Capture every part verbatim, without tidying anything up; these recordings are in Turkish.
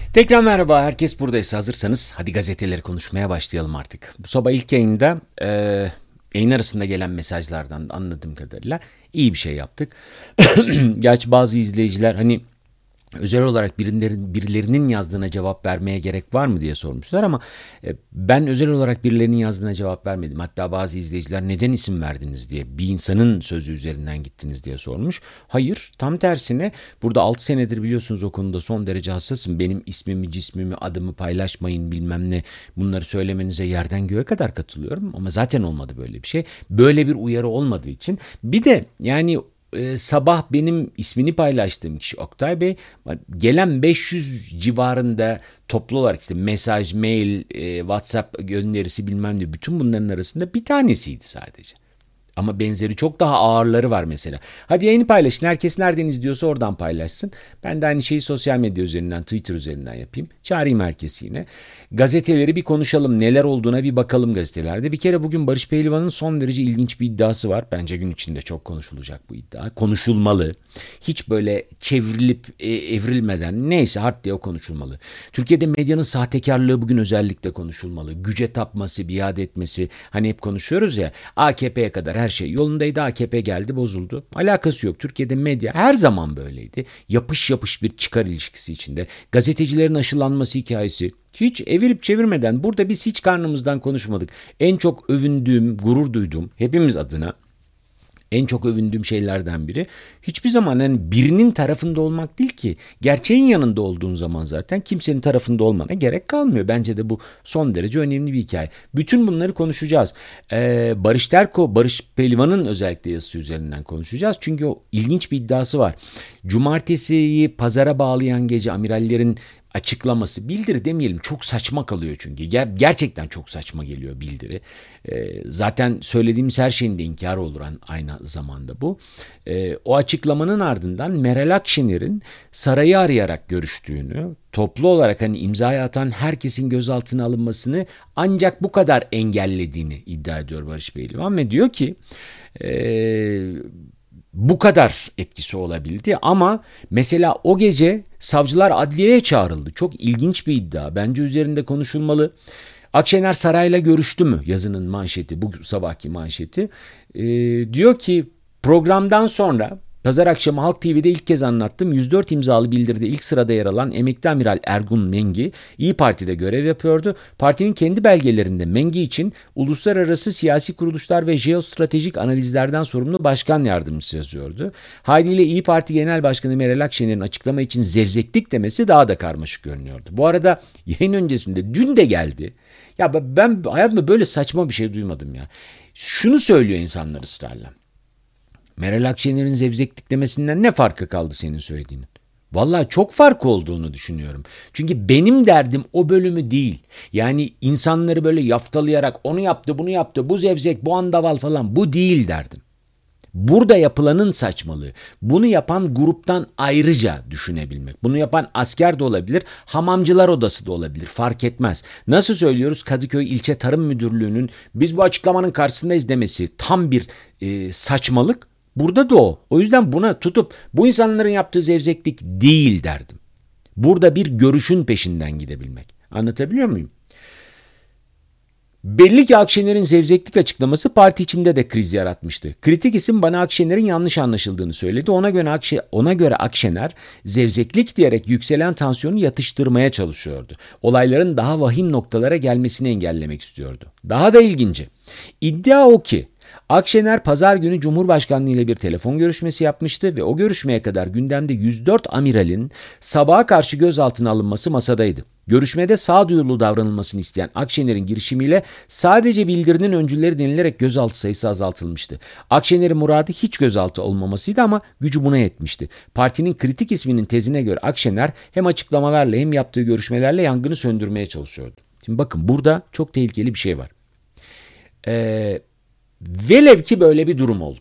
Tekrar merhaba, herkes buradaysa hazırsanız hadi gazeteleri konuşmaya başlayalım artık. Bu sabah ilk yayında e, yayın arasında gelen mesajlardan anladığım kadarıyla iyi bir şey yaptık. Gerçi bazı izleyiciler hani özel olarak birilerinin, birilerinin yazdığına cevap vermeye gerek var mı diye sormuşlar ama e, ben özel olarak birilerinin yazdığına cevap vermedim. Hatta bazı izleyiciler neden isim verdiniz diye, bir insanın sözü üzerinden gittiniz diye sormuş. Hayır, tam tersine burada altı senedir biliyorsunuz o konuda son derece hassasım. Benim ismimi, cismimi, adımı paylaşmayın bilmem ne, bunları söylemenize yerden göğe kadar katılıyorum. Ama zaten olmadı böyle bir şey. Böyle bir uyarı olmadığı için. Bir de yani e, sabah benim ismini paylaştığım kişi Oktay Bey, gelen beş yüz civarında toplu olarak işte mesaj, mail, e, WhatsApp gönderisi bilmem ne, bütün bunların arasında bir tanesiydi sadece. Ama benzeri çok daha ağırları var mesela. Hadi yayını paylaşın. Herkes nereden izliyorsa oradan paylaşsın. Ben de aynı şeyi sosyal medya üzerinden, Twitter üzerinden yapayım. Çağırayım herkesi yine. Gazeteleri bir konuşalım. Neler olduğuna bir bakalım gazetelerde. Bir kere bugün Barış Pehlivan'ın son derece ilginç bir iddiası var. Bence gün içinde çok konuşulacak bu iddia. Konuşulmalı. Hiç böyle çevrilip e, evrilmeden neyse hart diye o konuşulmalı. Türkiye'de medyanın sahtekarlığı bugün özellikle konuşulmalı. Güce tapması, biat etmesi. Hani hep konuşuyoruz ya, A K P'ye kadar her şey yolundaydı, A K P geldi bozuldu. Alakası yok. Türkiye'de medya her zaman böyleydi. Yapış yapış bir çıkar ilişkisi içinde. Gazetecilerin aşılanması hikayesi. Hiç evirip çevirmeden burada biz hiç karnımızdan konuşmadık. En çok övündüğüm, gurur duyduğum hepimiz adına en çok övündüğüm şeylerden biri hiçbir zaman yani birinin tarafında olmak değil ki. Gerçeğin yanında olduğun zaman zaten kimsenin tarafında olmana gerek kalmıyor. Bence de bu son derece önemli bir hikaye. Bütün bunları konuşacağız. Ee, Barış Terko, Barış Pehlivan'ın özellikle yazısı üzerinden konuşacağız. Çünkü o ilginç bir iddiası var. Cumartesiyi pazara bağlayan gece amirallerin açıklaması, bildiri demeyelim, çok saçma kalıyor çünkü. Ger- gerçekten çok saçma geliyor bildiri. Ee, zaten söylediğimiz her şeyin de inkarı olur aynı zamanda bu. Ee, o açıklamanın ardından Meral Akşener'in sarayı arayarak görüştüğünü, toplu olarak hani imzayı atan herkesin gözaltına alınmasını ancak bu kadar engellediğini iddia ediyor Barış Pehlivan ve diyor ki eee bu kadar etkisi olabildi ama mesela o gece savcılar adliyeye çağrıldı. Çok ilginç bir iddia. Bence üzerinde konuşulmalı. Akşener sarayla görüştü mü? Yazının manşeti, bu sabahki manşeti. Ee, diyor ki programdan sonra pazar akşamı Halk T V'de ilk kez anlattım. yüz dört imzalı bildiride ilk sırada yer alan emekli amiral Ergun Mengi İyi Parti'de görev yapıyordu. Partinin kendi belgelerinde Mengi için uluslararası siyasi kuruluşlar ve jeostratejik analizlerden sorumlu başkan yardımcısı yazıyordu. Haliyle İyi Parti Genel Başkanı Meral Akşener'in açıklama için zevzeklik demesi daha da karmaşık görünüyordu. Bu arada yayın öncesinde dün de geldi. Ya ben hayatımda böyle saçma bir şey duymadım ya. Şunu söylüyor insanlar ısrarla. Meral Akşener'in zevzeklik demesinden ne farkı kaldı senin söylediğinin? Vallahi çok fark olduğunu düşünüyorum. Çünkü benim derdim o bölümü değil. Yani insanları böyle yaftalayarak onu yaptı, bunu yaptı, bu zevzek, bu andaval falan, bu değil derdim. Burada yapılanın saçmalığı. Bunu yapan gruptan ayrıca düşünebilmek. Bunu yapan asker de olabilir, hamamcılar odası da olabilir. Fark etmez. Nasıl söylüyoruz? Kadıköy İlçe Tarım Müdürlüğü'nün biz bu açıklamanın karşısındayız demesi tam bir e, saçmalık. Burada da o. O yüzden buna tutup bu insanların yaptığı zevzeklik değil derdim. Burada bir görüşün peşinden gidebilmek. Anlatabiliyor muyum? Belli ki Akşener'in zevzeklik açıklaması parti içinde de kriz yaratmıştı. Kritik isim bana Akşener'in yanlış anlaşıldığını söyledi. Ona göre, Akşe, ona göre Akşener zevzeklik diyerek yükselen tansiyonu yatıştırmaya çalışıyordu. Olayların daha vahim noktalara gelmesini engellemek istiyordu. Daha da ilginci. İddia o ki Akşener pazar günü Cumhurbaşkanlığı ile bir telefon görüşmesi yapmıştı ve o görüşmeye kadar gündemde yüz dört amiralin sabaha karşı gözaltına alınması masadaydı. Görüşmede sağduyulu davranılmasını isteyen Akşener'in girişimiyle sadece bildirinin öncülleri denilerek gözaltı sayısı azaltılmıştı. Akşener'in muradı hiç gözaltı olmamasıydı ama gücü buna yetmişti. Partinin kritik isminin tezine göre Akşener hem açıklamalarla hem yaptığı görüşmelerle yangını söndürmeye çalışıyordu. Şimdi bakın, burada çok tehlikeli bir şey var. Eee Velev ki böyle bir durum oldu.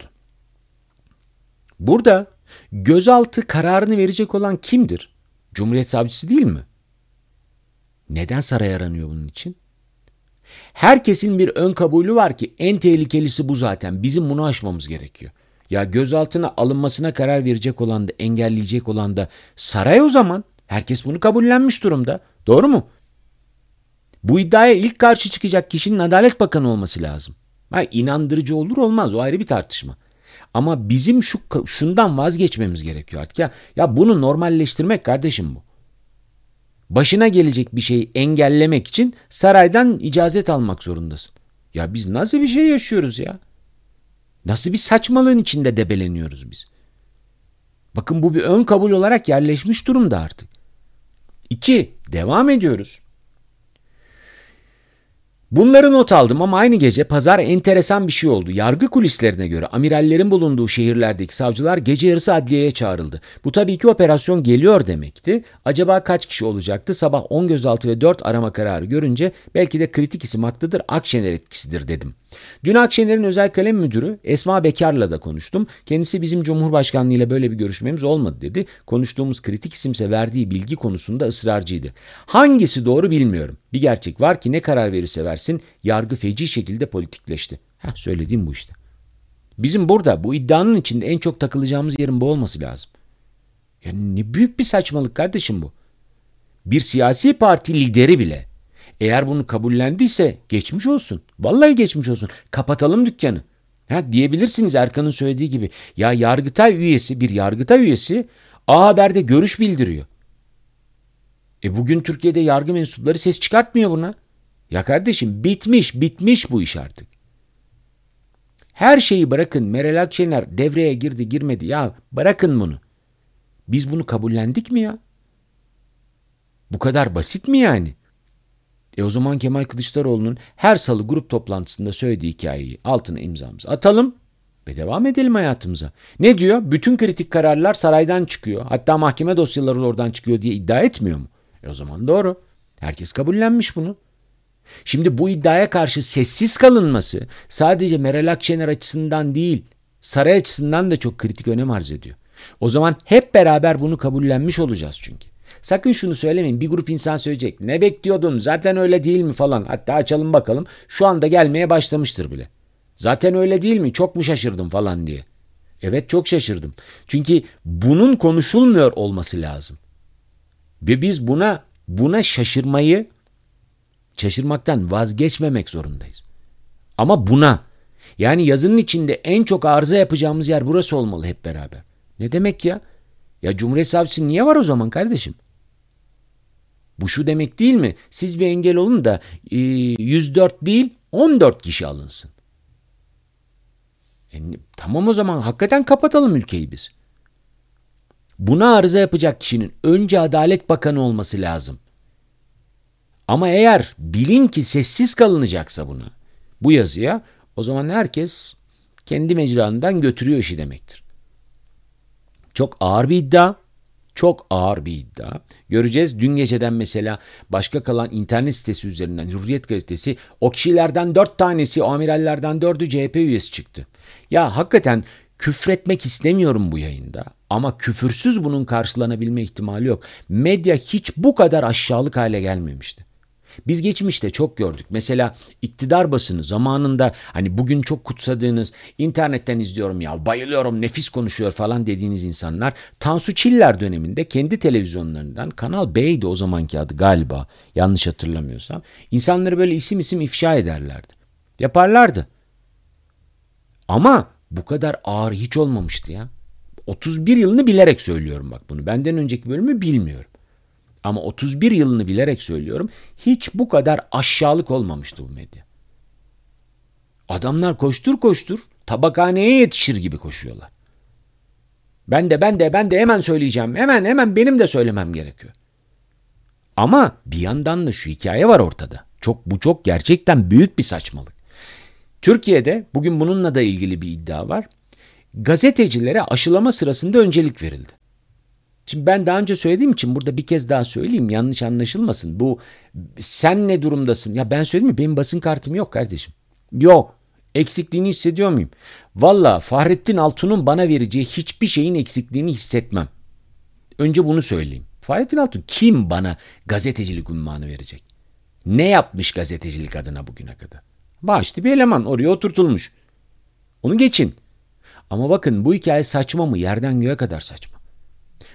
Burada gözaltı kararını verecek olan kimdir? Cumhuriyet Savcısı değil mi? Neden saray aranıyor bunun için? Herkesin bir ön kabulü var ki en tehlikelisi bu zaten. Bizim bunu aşmamız gerekiyor. Ya gözaltına alınmasına karar verecek olan da engelleyecek olan da saray o zaman. Herkes bunu kabullenmiş durumda. Doğru mu? Bu iddiaya ilk karşı çıkacak kişinin Adalet Bakanı olması lazım. Ha, inandırıcı olur olmaz, o ayrı bir tartışma. Ama bizim şu şundan vazgeçmemiz gerekiyor artık ya. Ya bunu normalleştirmek kardeşim bu. Başına gelecek bir şeyi engellemek için saraydan icazet almak zorundasın. Ya biz nasıl bir şey yaşıyoruz ya? Nasıl bir saçmalığın içinde debeleniyoruz biz? Bakın bu bir ön kabul olarak yerleşmiş durumda artık. İki, devam ediyoruz. Bunları not aldım ama aynı gece pazar enteresan bir şey oldu. Yargı kulislerine göre amirallerin bulunduğu şehirlerdeki savcılar gece yarısı adliyeye çağrıldı. Bu tabii ki operasyon geliyor demekti. Acaba kaç kişi olacaktı? Sabah on gözaltı ve dört arama kararı görünce belki de kritik isim haklıdır, Akşener etkisidir dedim. Dün Akşener'in özel kalem müdürü Esma Bekar'la da konuştum. Kendisi bizim Cumhurbaşkanlığı ile böyle bir görüşmemiz olmadı dedi. Konuştuğumuz kritik isimse verdiği bilgi konusunda ısrarcıydı. Hangisi doğru bilmiyorum. Bir gerçek var ki ne karar verirse versin yargı feci şekilde politikleşti. Heh, söylediğim bu işte. Bizim burada bu iddianın içinde en çok takılacağımız yerin bu olması lazım. Yani ne büyük bir saçmalık kardeşim bu. Bir siyasi parti lideri bile eğer bunu kabullendiyse geçmiş olsun. Vallahi geçmiş olsun. Kapatalım dükkanı. Ha, diyebilirsiniz Erkan'ın söylediği gibi. Ya Yargıtay üyesi, bir Yargıtay üyesi A Haber'de görüş bildiriyor. E bugün Türkiye'de yargı mensupları ses çıkartmıyor buna. Ya kardeşim bitmiş, bitmiş bu iş artık. Her şeyi bırakın. Meral Akşener devreye girdi, girmedi. Ya bırakın bunu. Biz bunu kabullendik mi ya? Bu kadar basit mi yani? E o zaman Kemal Kılıçdaroğlu'nun her salı grup toplantısında söylediği hikayeyi altına imzamızı atalım ve devam edelim hayatımıza. Ne diyor? Bütün kritik kararlar saraydan çıkıyor. Hatta mahkeme dosyaları oradan çıkıyor diye iddia etmiyor mu? E o zaman doğru. Herkes kabullenmiş bunu. Şimdi bu iddiaya karşı sessiz kalınması sadece Meral Akşener açısından değil, saray açısından da çok kritik önem arz ediyor. O zaman hep beraber bunu kabullenmiş olacağız çünkü. Sakın şunu söylemeyin, bir grup insan söyleyecek. Ne bekliyordun, zaten öyle değil mi falan. Hatta açalım bakalım, şu anda gelmeye başlamıştır bile. Zaten öyle değil mi, çok mu şaşırdım falan diye. Evet, çok şaşırdım. Çünkü bunun konuşulmuyor olması lazım. Ve biz buna buna şaşırmayı, şaşırmaktan vazgeçmemek zorundayız. Ama buna, yani yazının içinde en çok arıza yapacağımız yer burası olmalı hep beraber. Ne demek ya? Ya Cumhuriyet Savcısı niye var o zaman kardeşim? Bu şu demek değil mi? Siz bir engel olun da e, yüz dört değil on dört kişi alınsın. E, tamam o zaman hakikaten kapatalım ülkeyi biz. Buna arıza yapacak kişinin önce Adalet Bakanı olması lazım. Ama eğer bilin ki sessiz kalınacaksa buna, bu yazıya, o zaman herkes kendi mecranından götürüyor işi demektir. Çok ağır bir iddia. Çok ağır bir iddia. Göreceğiz. Dün geceden mesela başka kalan internet sitesi üzerinden Hürriyet gazetesi, o kişilerden dört tanesi, o amirallerden dördü C H P üyesi çıktı. Ya hakikaten küfretmek istemiyorum bu yayında ama küfürsüz bunun karşılanabilme ihtimali yok. Medya hiç bu kadar aşağılık hale gelmemişti. Biz geçmişte çok gördük. Mesela iktidar basını zamanında hani bugün çok kutsadığınız, internetten izliyorum ya bayılıyorum, nefis konuşuyor falan dediğiniz insanlar Tansu Çiller döneminde kendi televizyonlarından, Kanal B'ydi o zamanki adı galiba, yanlış hatırlamıyorsam, insanları böyle isim isim ifşa ederlerdi. Yaparlardı. Ama bu kadar ağır hiç olmamıştı ya. otuz bir yılını bilerek söylüyorum bak bunu. Benden önceki bölümü bilmiyorum. Ama otuz bir yılını bilerek söylüyorum. Hiç bu kadar aşağılık olmamıştı bu medya. Adamlar koştur koştur tabakhaneye yetişir gibi koşuyorlar. Ben de ben de ben de hemen söyleyeceğim. Hemen hemen benim de söylemem gerekiyor. Ama bir yandan da şu hikaye var ortada. Çok bu çok gerçekten büyük bir saçmalık. Türkiye'de bugün bununla da ilgili bir iddia var. Gazetecilere aşılama sırasında öncelik verildi. Şimdi ben daha önce söylediğim için burada bir kez daha söyleyeyim, yanlış anlaşılmasın. Bu sen ne durumdasın? Ya ben söyleyeyim mi? Benim basın kartım yok kardeşim. Yok. Eksikliğini hissediyor muyum? Valla Fahrettin Altun'un bana vereceği hiçbir şeyin eksikliğini hissetmem. Önce bunu söyleyeyim. Fahrettin Altun kim bana gazetecilik unvanı verecek? Ne yapmış gazetecilik adına bugüne kadar? Başlı bir eleman oraya oturtulmuş. Onu geçin. Ama bakın bu hikaye saçma mı? Yerden göğe kadar saçma.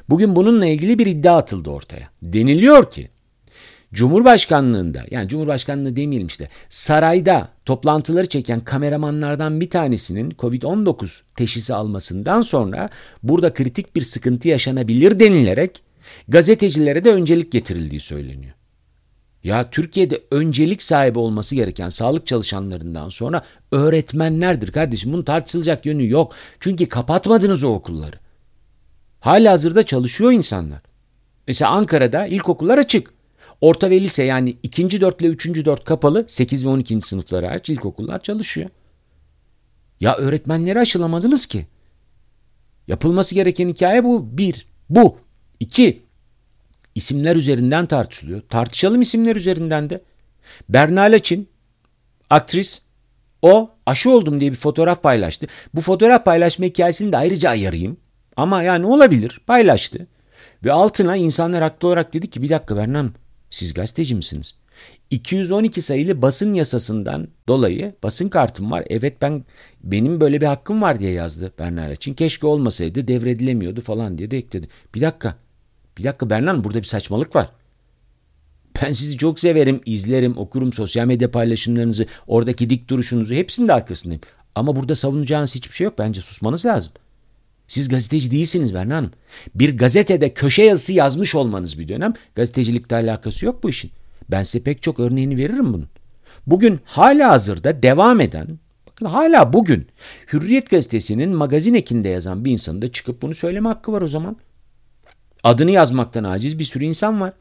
Bugün bununla ilgili bir iddia atıldı ortaya. Deniliyor ki Cumhurbaşkanlığında, yani Cumhurbaşkanlığı demeyelim işte, sarayda toplantıları çeken kameramanlardan bir tanesinin kovid on dokuz teşhisi almasından sonra burada kritik bir sıkıntı yaşanabilir denilerek gazetecilere de öncelik getirildiği söyleniyor. Ya Türkiye'de öncelik sahibi olması gereken sağlık çalışanlarından sonra öğretmenlerdir kardeşim. Bunun tartışılacak yönü yok. Çünkü kapatmadınız o okulları. Halihazırda çalışıyor insanlar. Mesela Ankara'da ilkokullar açık. Orta ve lise, yani ikinci dört ile üçüncü dört kapalı, sekiz ve on ikinci sınıfları hariç ilkokullar çalışıyor. Ya öğretmenleri aşılamadınız ki. Yapılması gereken hikaye bu. Bir, bu. İki, isimler üzerinden tartışılıyor. Tartışalım isimler üzerinden de. Berna Laçin, aktris, o aşı oldum diye bir fotoğraf paylaştı. Bu fotoğraf paylaşma hikayesini de ayrıca ayarayayım. Ama yani olabilir, paylaştı. Ve altına insanlar haklı olarak dedi ki bir dakika Berna Hanım, siz gazeteci misiniz? iki yüz on iki sayılı basın yasasından dolayı basın kartım var. Evet, ben benim böyle bir hakkım var diye yazdı Berna Laçin. Keşke olmasaydı, devredilemiyordu falan diye de ekledi. Bir dakika. Bir dakika Berna Hanım, burada bir saçmalık var. Ben sizi çok severim, izlerim, okurum sosyal medya paylaşımlarınızı, oradaki dik duruşunuzu, hepsinin de arkasındayım. Ama burada savunacağınız hiçbir şey yok. Bence susmanız lazım. Siz gazeteci değilsiniz Berna Hanım. Bir gazetede köşe yazısı yazmış olmanız bir dönem, gazetecilikle alakası yok bu işin. Ben size pek çok örneğini veririm bunun. Bugün hala hazırda devam eden, bakın hala bugün Hürriyet gazetesinin magazin ekinde yazan bir insanın da çıkıp bunu söyleme hakkı var o zaman. Adını yazmaktan aciz bir sürü insan var.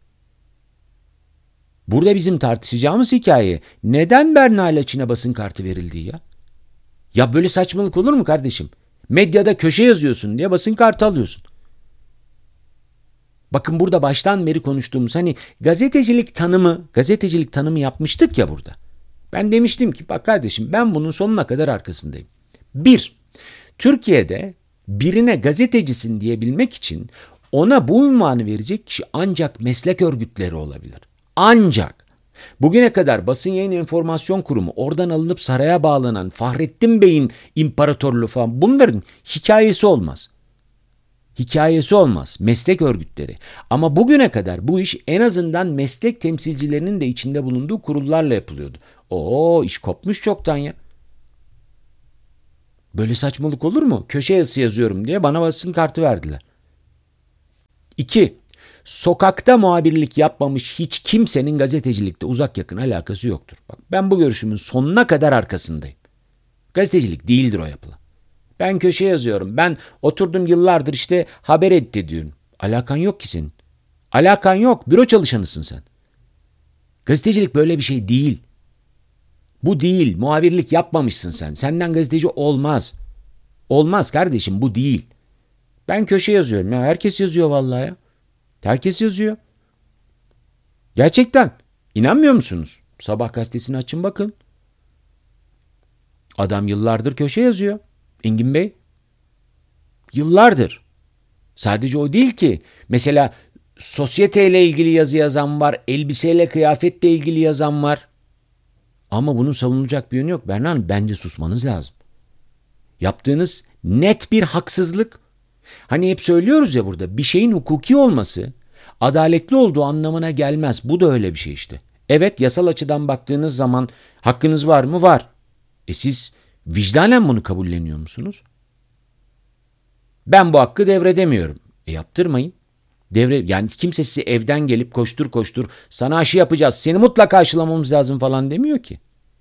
Burada bizim tartışacağımız hikaye neden Berna Laçin'e basın kartı verildiği ya? Ya böyle saçmalık olur mu kardeşim? Medyada köşe yazıyorsun diye basın kartı alıyorsun. Bakın burada baştan beri konuştuğumuz hani gazetecilik tanımı, gazetecilik tanımı yapmıştık ya burada. Ben demiştim ki bak kardeşim, ben bunun sonuna kadar arkasındayım. Bir, Türkiye'de birine gazetecisin diyebilmek için ona bu unvanı verecek kişi ancak meslek örgütleri olabilir. Ancak bugüne kadar Basın Yayın Enformasyon Kurumu, oradan alınıp saraya bağlanan Fahrettin Bey'in imparatorluğu falan, bunların hikayesi olmaz. Hikayesi olmaz. Meslek örgütleri. Ama bugüne kadar bu iş en azından meslek temsilcilerinin de içinde bulunduğu kurullarla yapılıyordu. Oo, iş kopmuş çoktan ya. Böyle saçmalık olur mu? Köşe yazısı yazıyorum diye bana basın kartı verdiler. İki, sokakta muhabirlik yapmamış hiç kimsenin gazetecilikte uzak yakın alakası yoktur. Bak, ben bu görüşümün sonuna kadar arkasındayım. Gazetecilik değildir o yapılan. Ben köşe yazıyorum. Ben oturdum yıllardır işte haber etti diyorum. Alakan yok ki senin. Alakan yok. Büro çalışanısın sen. Gazetecilik böyle bir şey değil. Bu değil. Muhabirlik yapmamışsın sen. Senden gazeteci olmaz. Olmaz kardeşim, bu değil. Ben köşe yazıyorum ya. Herkes yazıyor vallahi ya. Herkes yazıyor. Gerçekten. İnanmıyor musunuz? Sabah gazetesini açın bakın. Adam yıllardır köşe yazıyor. Engin Bey. Yıllardır. Sadece o değil ki. Mesela sosyeteyle ilgili yazı yazan var. Elbiseyle, kıyafetle ilgili yazan var. Ama bunun savunulacak bir yönü yok. Berna Hanım, bence susmanız lazım. Yaptığınız net bir haksızlık. Hani hep söylüyoruz ya burada, bir şeyin hukuki olması adaletli olduğu anlamına gelmez. Bu da öyle bir şey işte. Evet, yasal açıdan baktığınız zaman hakkınız var mı? Var. E siz vicdanen bunu kabulleniyor musunuz? Ben bu hakkı devredemiyorum. E yaptırmayın. Devre, yani kimse size evden gelip koştur koştur sana aşı yapacağız, seni mutlaka aşılamamız lazım falan demiyor ki.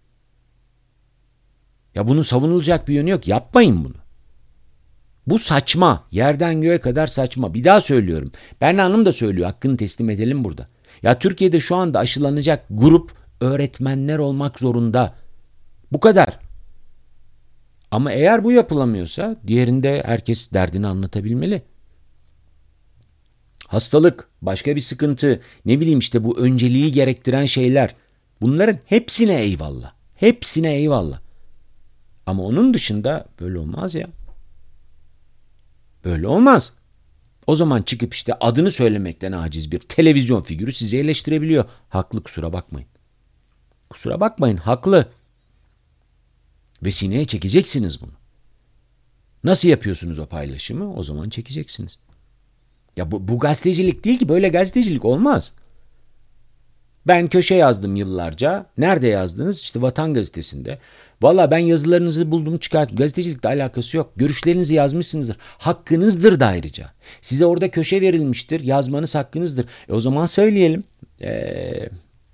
Ya bunun savunulacak bir yönü yok. Yapmayın bunu. Bu saçma. Yerden göğe kadar saçma. Bir daha söylüyorum. Berna Hanım da söylüyor. Hakkını teslim edelim burada. Ya Türkiye'de şu anda aşılanacak grup öğretmenler olmak zorunda. Bu kadar. Ama eğer bu yapılamıyorsa diğerinde herkes derdini anlatabilmeli. Hastalık, başka bir sıkıntı, ne bileyim işte bu önceliği gerektiren şeyler. Bunların hepsine eyvallah. Hepsine eyvallah. Ama onun dışında böyle olmaz ya. Böyle olmaz. O zaman çıkıp işte adını söylemekten aciz bir televizyon figürü sizi eleştirebiliyor. Haklı, kusura bakmayın. Kusura bakmayın, haklı. Ve sineye çekeceksiniz bunu. Nasıl yapıyorsunuz o paylaşımı? O zaman çekeceksiniz. Ya bu, bu gazetecilik değil ki, böyle gazetecilik olmaz. Ben köşe yazdım yıllarca. Nerede yazdınız? İşte Vatan Gazetesi'nde. Valla ben yazılarınızı buldum çıkarttım. Gazetecilikle alakası yok. Görüşlerinizi yazmışsınızdır. Hakkınızdır da ayrıca. Size orada köşe verilmiştir. Yazmanız hakkınızdır. E o zaman söyleyelim. Ee,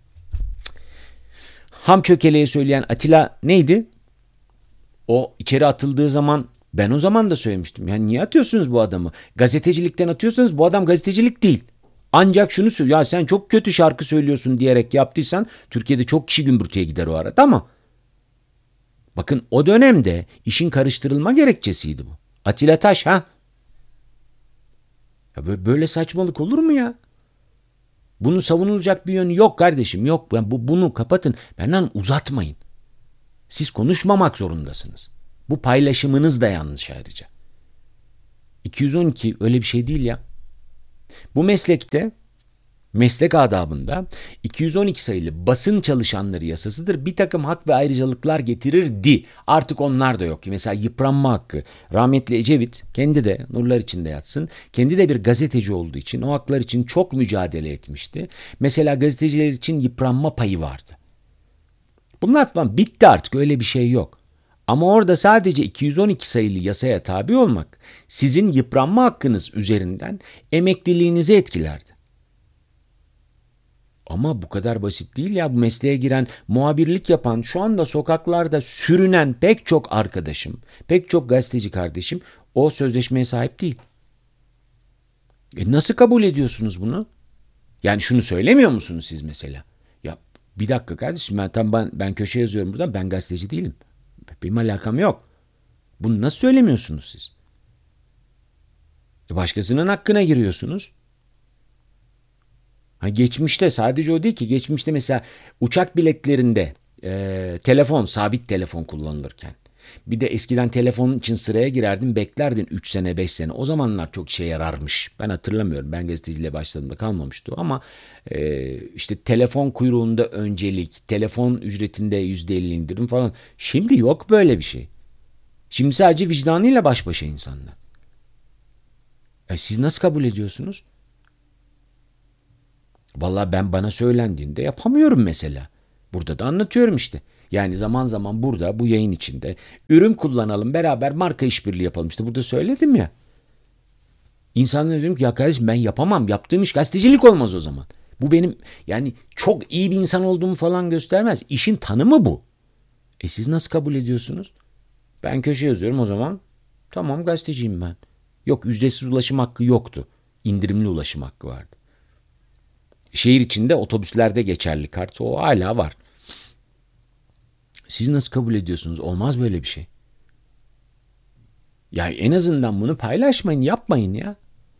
ham çökeleği söyleyen Atilla neydi? O içeri atıldığı zaman ben o zaman da söylemiştim. Yani niye atıyorsunuz bu adamı? Gazetecilikten atıyorsanız bu adam gazetecilik değil. Ancak şunu söylüyor. Ya sen çok kötü şarkı söylüyorsun diyerek yaptıysan Türkiye'de çok kişi gümbürtüye gider o arada ama bakın o dönemde işin karıştırılma gerekçesiydi bu. Atilla Taş ha? Ya böyle saçmalık olur mu ya? Bunun savunulacak bir yönü yok kardeşim, yok. Yani bu, bunu kapatın. Benden uzatmayın. Siz konuşmamak zorundasınız. Bu paylaşımınız da yanlış ayrıca. iki yüz on iki öyle bir şey değil ya. Bu meslekte, meslek adabında iki yüz on iki sayılı basın çalışanları yasasıdır. Bir takım hak ve ayrıcalıklar getirirdi. Artık onlar da yok. Mesela yıpranma hakkı. Rahmetli Ecevit kendi de nurlar içinde yatsın. Kendi de bir gazeteci olduğu için o haklar için çok mücadele etmişti. Mesela gazeteciler için yıpranma payı vardı. Bunlar falan bitti, artık öyle bir şey yok. Ama orada sadece iki yüz on iki sayılı yasaya tabi olmak sizin yıpranma hakkınız üzerinden emekliliğinizi etkilerdi. Ama bu kadar basit değil ya. Bu mesleğe giren, muhabirlik yapan, şu anda sokaklarda sürünen pek çok arkadaşım, pek çok gazeteci kardeşim o sözleşmeye sahip değil. E nasıl kabul ediyorsunuz bunu? Yani şunu söylemiyor musunuz siz mesela? Ya bir dakika kardeşim, ben, tam ben, ben köşe yazıyorum burada, ben gazeteci değilim. Benim alakam yok. Bunu nasıl söylemiyorsunuz siz? E başkasının hakkına giriyorsunuz. Ha geçmişte sadece o değil ki, geçmişte mesela uçak biletlerinde e, telefon, sabit telefon kullanılırken. Bir de eskiden telefonun için sıraya girerdin, beklerdin üç sene beş sene. O zamanlar çok işe yararmış. Ben hatırlamıyorum. Ben gazeteciliğe başladığımda kalmamıştı ama e, işte telefon kuyruğunda öncelik, telefon ücretinde yüzde elli indirim falan. Şimdi yok böyle bir şey. Şimdi sadece vicdanıyla baş başa insanlar. E siz nasıl kabul ediyorsunuz? Vallahi ben, bana söylendiğinde yapamıyorum mesela. Burada da anlatıyorum işte. Yani zaman zaman burada bu yayın içinde ürün kullanalım, beraber marka işbirliği yapalım. İşte burada söyledim ya. İnsanlara diyorum ki ya kardeşim ben yapamam. Yaptığım iş gazetecilik olmaz o zaman. Bu benim yani çok iyi bir insan olduğumu falan göstermez. İşin tanımı bu. E siz nasıl kabul ediyorsunuz? Ben köşe yazıyorum o zaman. Tamam, gazeteciyim ben. Yok, ücretsiz ulaşım hakkı yoktu. İndirimli ulaşım hakkı vardı. Şehir içinde otobüslerde geçerli kart, o hala var. Siz nasıl kabul ediyorsunuz? Olmaz böyle bir şey. Ya en azından bunu paylaşmayın, yapmayın ya.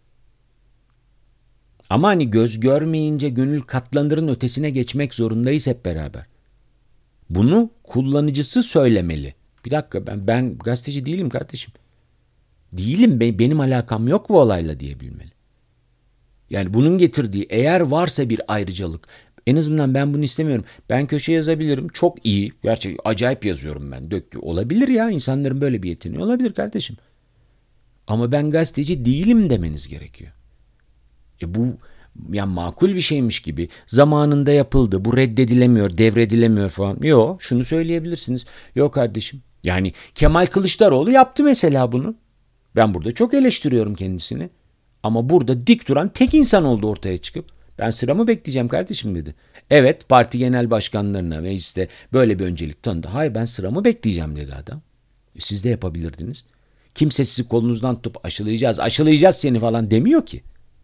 Ama hani göz görmeyince gönül katlanırın ötesine geçmek zorundayız hep beraber. Bunu kullanıcısı söylemeli. Bir dakika, ben ben gazeteci değilim kardeşim. Değilim, benim alakam yok bu olayla diyebilmeli. Yani bunun getirdiği, eğer varsa bir ayrıcalık, en azından ben bunu istemiyorum. Ben köşe yazabilirim. Çok iyi. Gerçekten acayip yazıyorum ben. Döktü. Olabilir ya. İnsanların böyle bir yeteneği olabilir kardeşim. Ama ben gazeteci değilim demeniz gerekiyor. E bu yani makul bir şeymiş gibi. Zamanında yapıldı. Bu reddedilemiyor, devredilemiyor falan. Yok, şunu söyleyebilirsiniz. Yok kardeşim. Yani Kemal Kılıçdaroğlu yaptı mesela bunu. Ben burada çok eleştiriyorum kendisini. Ama burada dik duran tek insan oldu ortaya çıkıp. Ben sıramı bekleyeceğim kardeşim dedi. Evet, parti genel başkanlarına mecliste böyle bir öncelik tanıdı. Hayır, ben sıramı bekleyeceğim dedi adam. E siz de yapabilirdiniz. Kimse sizi kolunuzdan tutup aşılayacağız, aşılayacağız seni falan demiyor ki.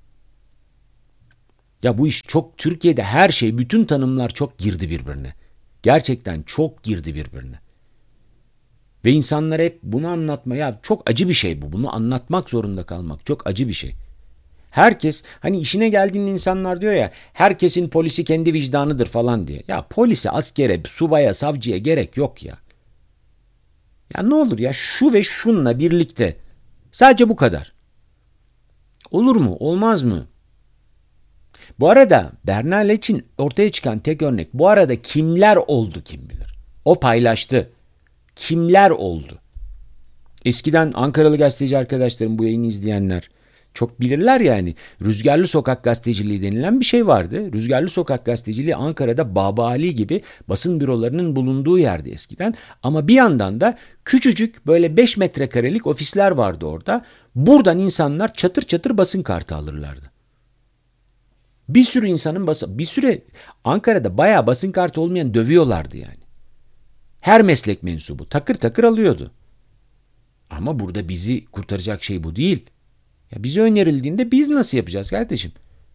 Ya bu iş çok, Türkiye'de her şey, bütün tanımlar çok girdi birbirine. Gerçekten çok girdi birbirine. Ve insanlar hep bunu anlatma, ya çok acı bir şey bu. Bunu anlatmak zorunda kalmak çok acı bir şey. Herkes, hani işine geldiğinde insanlar diyor ya, herkesin polisi kendi vicdanıdır falan diye. Ya polise, askere, subaya, savcıya gerek yok ya. Ya ne olur ya, şu ve şunla birlikte. Sadece bu kadar. Olur mu? Olmaz mı? Bu arada Bernal için ortaya çıkan tek örnek. Bu arada kimler oldu kim bilir. O paylaştı. Kimler oldu? Eskiden Ankaralı gazeteci arkadaşlarım, bu yayını izleyenler Çok bilirler yani. Rüzgarlı sokak gazeteciliği denilen bir şey vardı. Rüzgarlı sokak gazeteciliği Ankara'da Baba Ali gibi basın bürolarının bulunduğu yerde eskiden. Ama bir yandan da küçücük böyle beş metrekarelik ofisler vardı orada. Buradan insanlar çatır çatır basın kartı alırlardı. Bir sürü insanın basın, bir süre Ankara'da bayağı basın kartı olmayan dövüyorlardı yani. Her meslek mensubu takır takır alıyordu. Ama burada bizi kurtaracak şey bu değil. Ya bize önerildiğinde biz nasıl yapacağız kardeşim?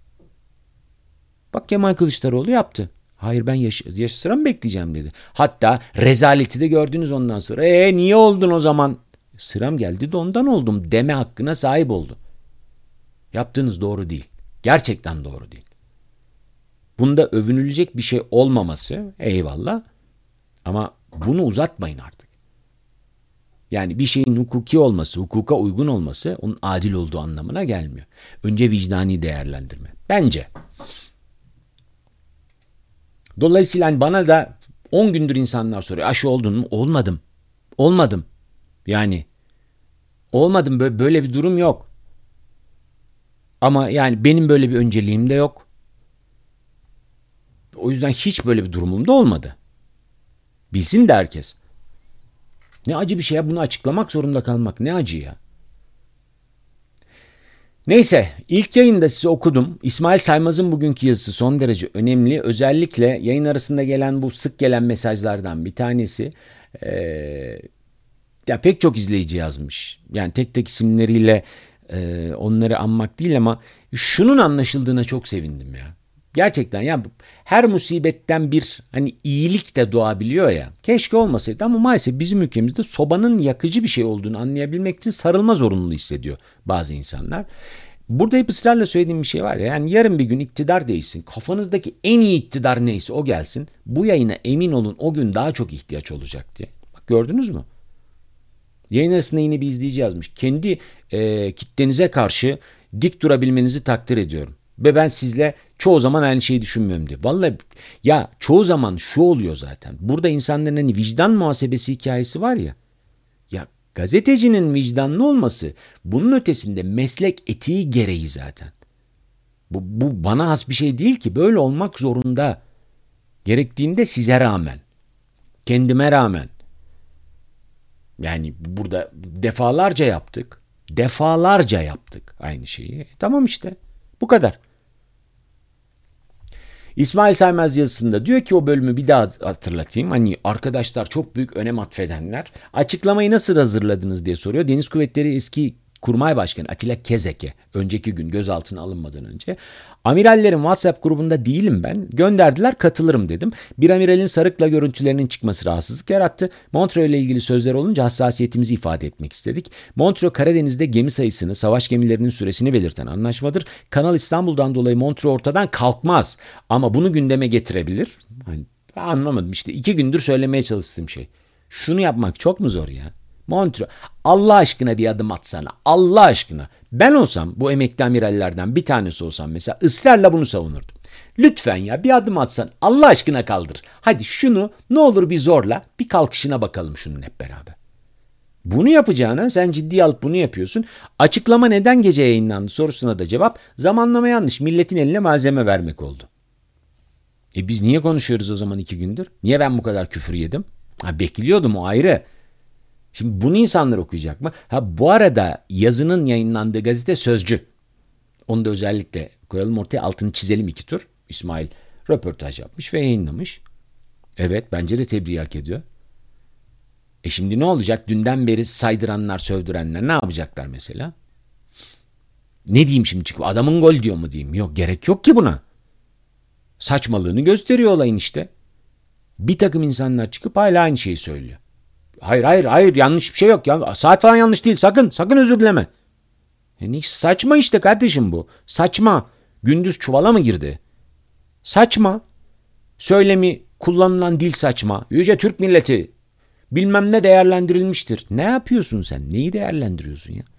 Bak Kemal Kılıçdaroğlu yaptı. Hayır ben yaş, yaş sıra mı bekleyeceğim dedi. Hatta rezaleti de gördünüz ondan sonra. E niye oldun o zaman? Sıram geldi de ondan oldum deme hakkına sahip oldu. Yaptığınız doğru değil. Gerçekten doğru değil. Bunda övünülecek bir şey olmaması eyvallah. Ama bunu uzatmayın artık. Yani bir şeyin hukuki olması, hukuka uygun olması onun adil olduğu anlamına gelmiyor. Önce vicdani değerlendirme. Bence. Dolayısıyla hani bana da on gündür insanlar soruyor. Aşı oldun mu? Olmadım. Olmadım. Yani olmadım. Böyle bir durum yok. Ama yani benim böyle bir önceliğim de yok. O yüzden hiç böyle bir durumum da olmadı. Bilsin de herkes. Ne acı bir şey ya, bunu açıklamak zorunda kalmak ne acı ya. Neyse ilk yayında size okudum. İsmail Saymaz'ın bugünkü yazısı son derece önemli. Özellikle yayın arasında gelen bu sık gelen mesajlardan bir tanesi. Ee, ya pek çok izleyici yazmış. Yani tek tek isimleriyle e, onları anmak değil ama şunun anlaşıldığına çok sevindim ya. Gerçekten ya her musibetten bir hani iyilik de doğabiliyor ya. Keşke olmasaydı ama maalesef bizim ülkemizde sobanın yakıcı bir şey olduğunu anlayabilmek için sarılma zorunluluğu hissediyor bazı insanlar. Burada hep ısrarla söylediğim bir şey var ya. Yani yarın bir gün iktidar değişsin. Kafanızdaki en iyi iktidar neyse o gelsin. Bu yayına emin olun o gün daha çok ihtiyaç olacak diye. Bak gördünüz mü? Yayın arasında yine bir izleyici yazmış. Kendi e, kitlenize karşı dik durabilmenizi takdir ediyorum. Ve ben sizle çoğu zaman aynı şeyi düşünmüyorum diye. Vallahi ya çoğu zaman şu oluyor zaten. Burada insanların hani vicdan muhasebesi hikayesi var ya. Ya gazetecinin vicdanlı olması bunun ötesinde meslek etiği gereği zaten. Bu, bu bana has bir şey değil ki. Böyle olmak zorunda. Gerektiğinde size rağmen. Kendime rağmen. Yani burada defalarca yaptık. Defalarca yaptık aynı şeyi. Tamam işte. Bu kadar. İsmail Saymaz yazısında diyor ki o bölümü bir daha hatırlatayım. Hani arkadaşlar çok büyük önem atfedenler. Açıklamayı nasıl hazırladınız diye soruyor. Deniz Kuvvetleri eski Kurmay Başkanı Atilla Kezek'e önceki gün gözaltına alınmadan önce. Amirallerin WhatsApp grubunda değilim ben. Gönderdiler katılırım dedim. Bir amiralin sarıkla görüntülerinin çıkması rahatsızlık yarattı. Montreux ile ilgili sözler olunca hassasiyetimizi ifade etmek istedik. Montreux Karadeniz'de gemi sayısını, savaş gemilerinin süresini belirten anlaşmadır. Kanal İstanbul'dan dolayı Montreux ortadan kalkmaz. Ama bunu gündeme getirebilir. Hani, anlamadım işte iki gündür söylemeye çalıştığım şey. Şunu yapmak çok mu zor ya? Montreux. Allah aşkına bir adım atsana. Allah aşkına. Ben olsam bu emekli amirallerden bir tanesi olsam mesela ısrarla bunu savunurdum. Lütfen ya bir adım atsan Allah aşkına kaldır. Hadi şunu ne olur bir zorla bir kalkışına bakalım şunun hep beraber. Bunu yapacağına sen ciddiye alıp bunu yapıyorsun. Açıklama neden gece yayınlandı sorusuna da cevap zamanlama yanlış. Milletin eline malzeme vermek oldu. E biz niye konuşuyoruz o zaman iki gündür? Niye ben bu kadar küfür yedim? Ha, bekliyordum o ayrı. Şimdi bunu insanlar okuyacak mı? Ha bu arada yazının yayınlandığı gazete Sözcü. Onu da özellikle koyalım ortaya altını çizelim iki tur. İsmail röportaj yapmış ve yayınlamış. Evet bence de tebriği hak ediyor. E şimdi ne olacak? Dünden beri saydıranlar, sövdürenler ne yapacaklar mesela? Ne diyeyim şimdi çıkıp adamın gol diyor mu diyeyim? Yok gerek yok ki buna. Saçmalığını gösteriyor olayın işte. Bir takım insanlar çıkıp hala aynı şeyi söylüyor. Hayır hayır hayır yanlış bir şey yok. Ya. Saat falan yanlış değil sakın sakın özür dileme. Yani saçma işte kardeşim bu. Saçma. Gündüz çuvala mı girdi? Saçma. Söylemi kullanılan dil saçma. Yüce Türk milleti bilmem ne değerlendirilmiştir. Ne yapıyorsun sen? Neyi değerlendiriyorsun ya?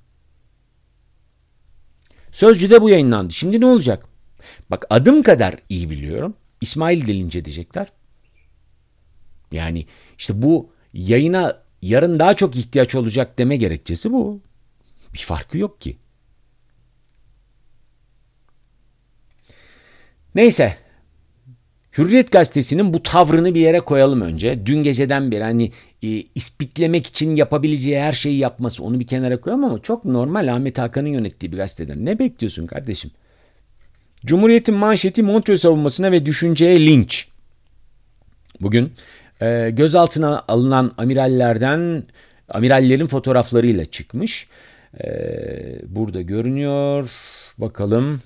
Sözcü'de bu yayınlandı. Şimdi ne olacak? Bak adım kadar iyi biliyorum. İsmail Dilince diyecekler. Yani işte bu yayına yarın daha çok ihtiyaç olacak deme gerekçesi bu. Bir farkı yok ki. Neyse. Hürriyet gazetesinin bu tavrını bir yere koyalım önce. Dün geceden beri hani e, ispitlemek için yapabileceği her şeyi yapması, onu bir kenara koyalım ama çok normal, Ahmet Hakan'ın yönettiği bir gazeteden. Ne bekliyorsun kardeşim? Cumhuriyet'in manşeti Montreux savunmasına ve düşünceye linç. Bugün e, gözaltına alınan amirallerden, amirallerin fotoğraflarıyla çıkmış. E, burada görünüyor. Bakalım.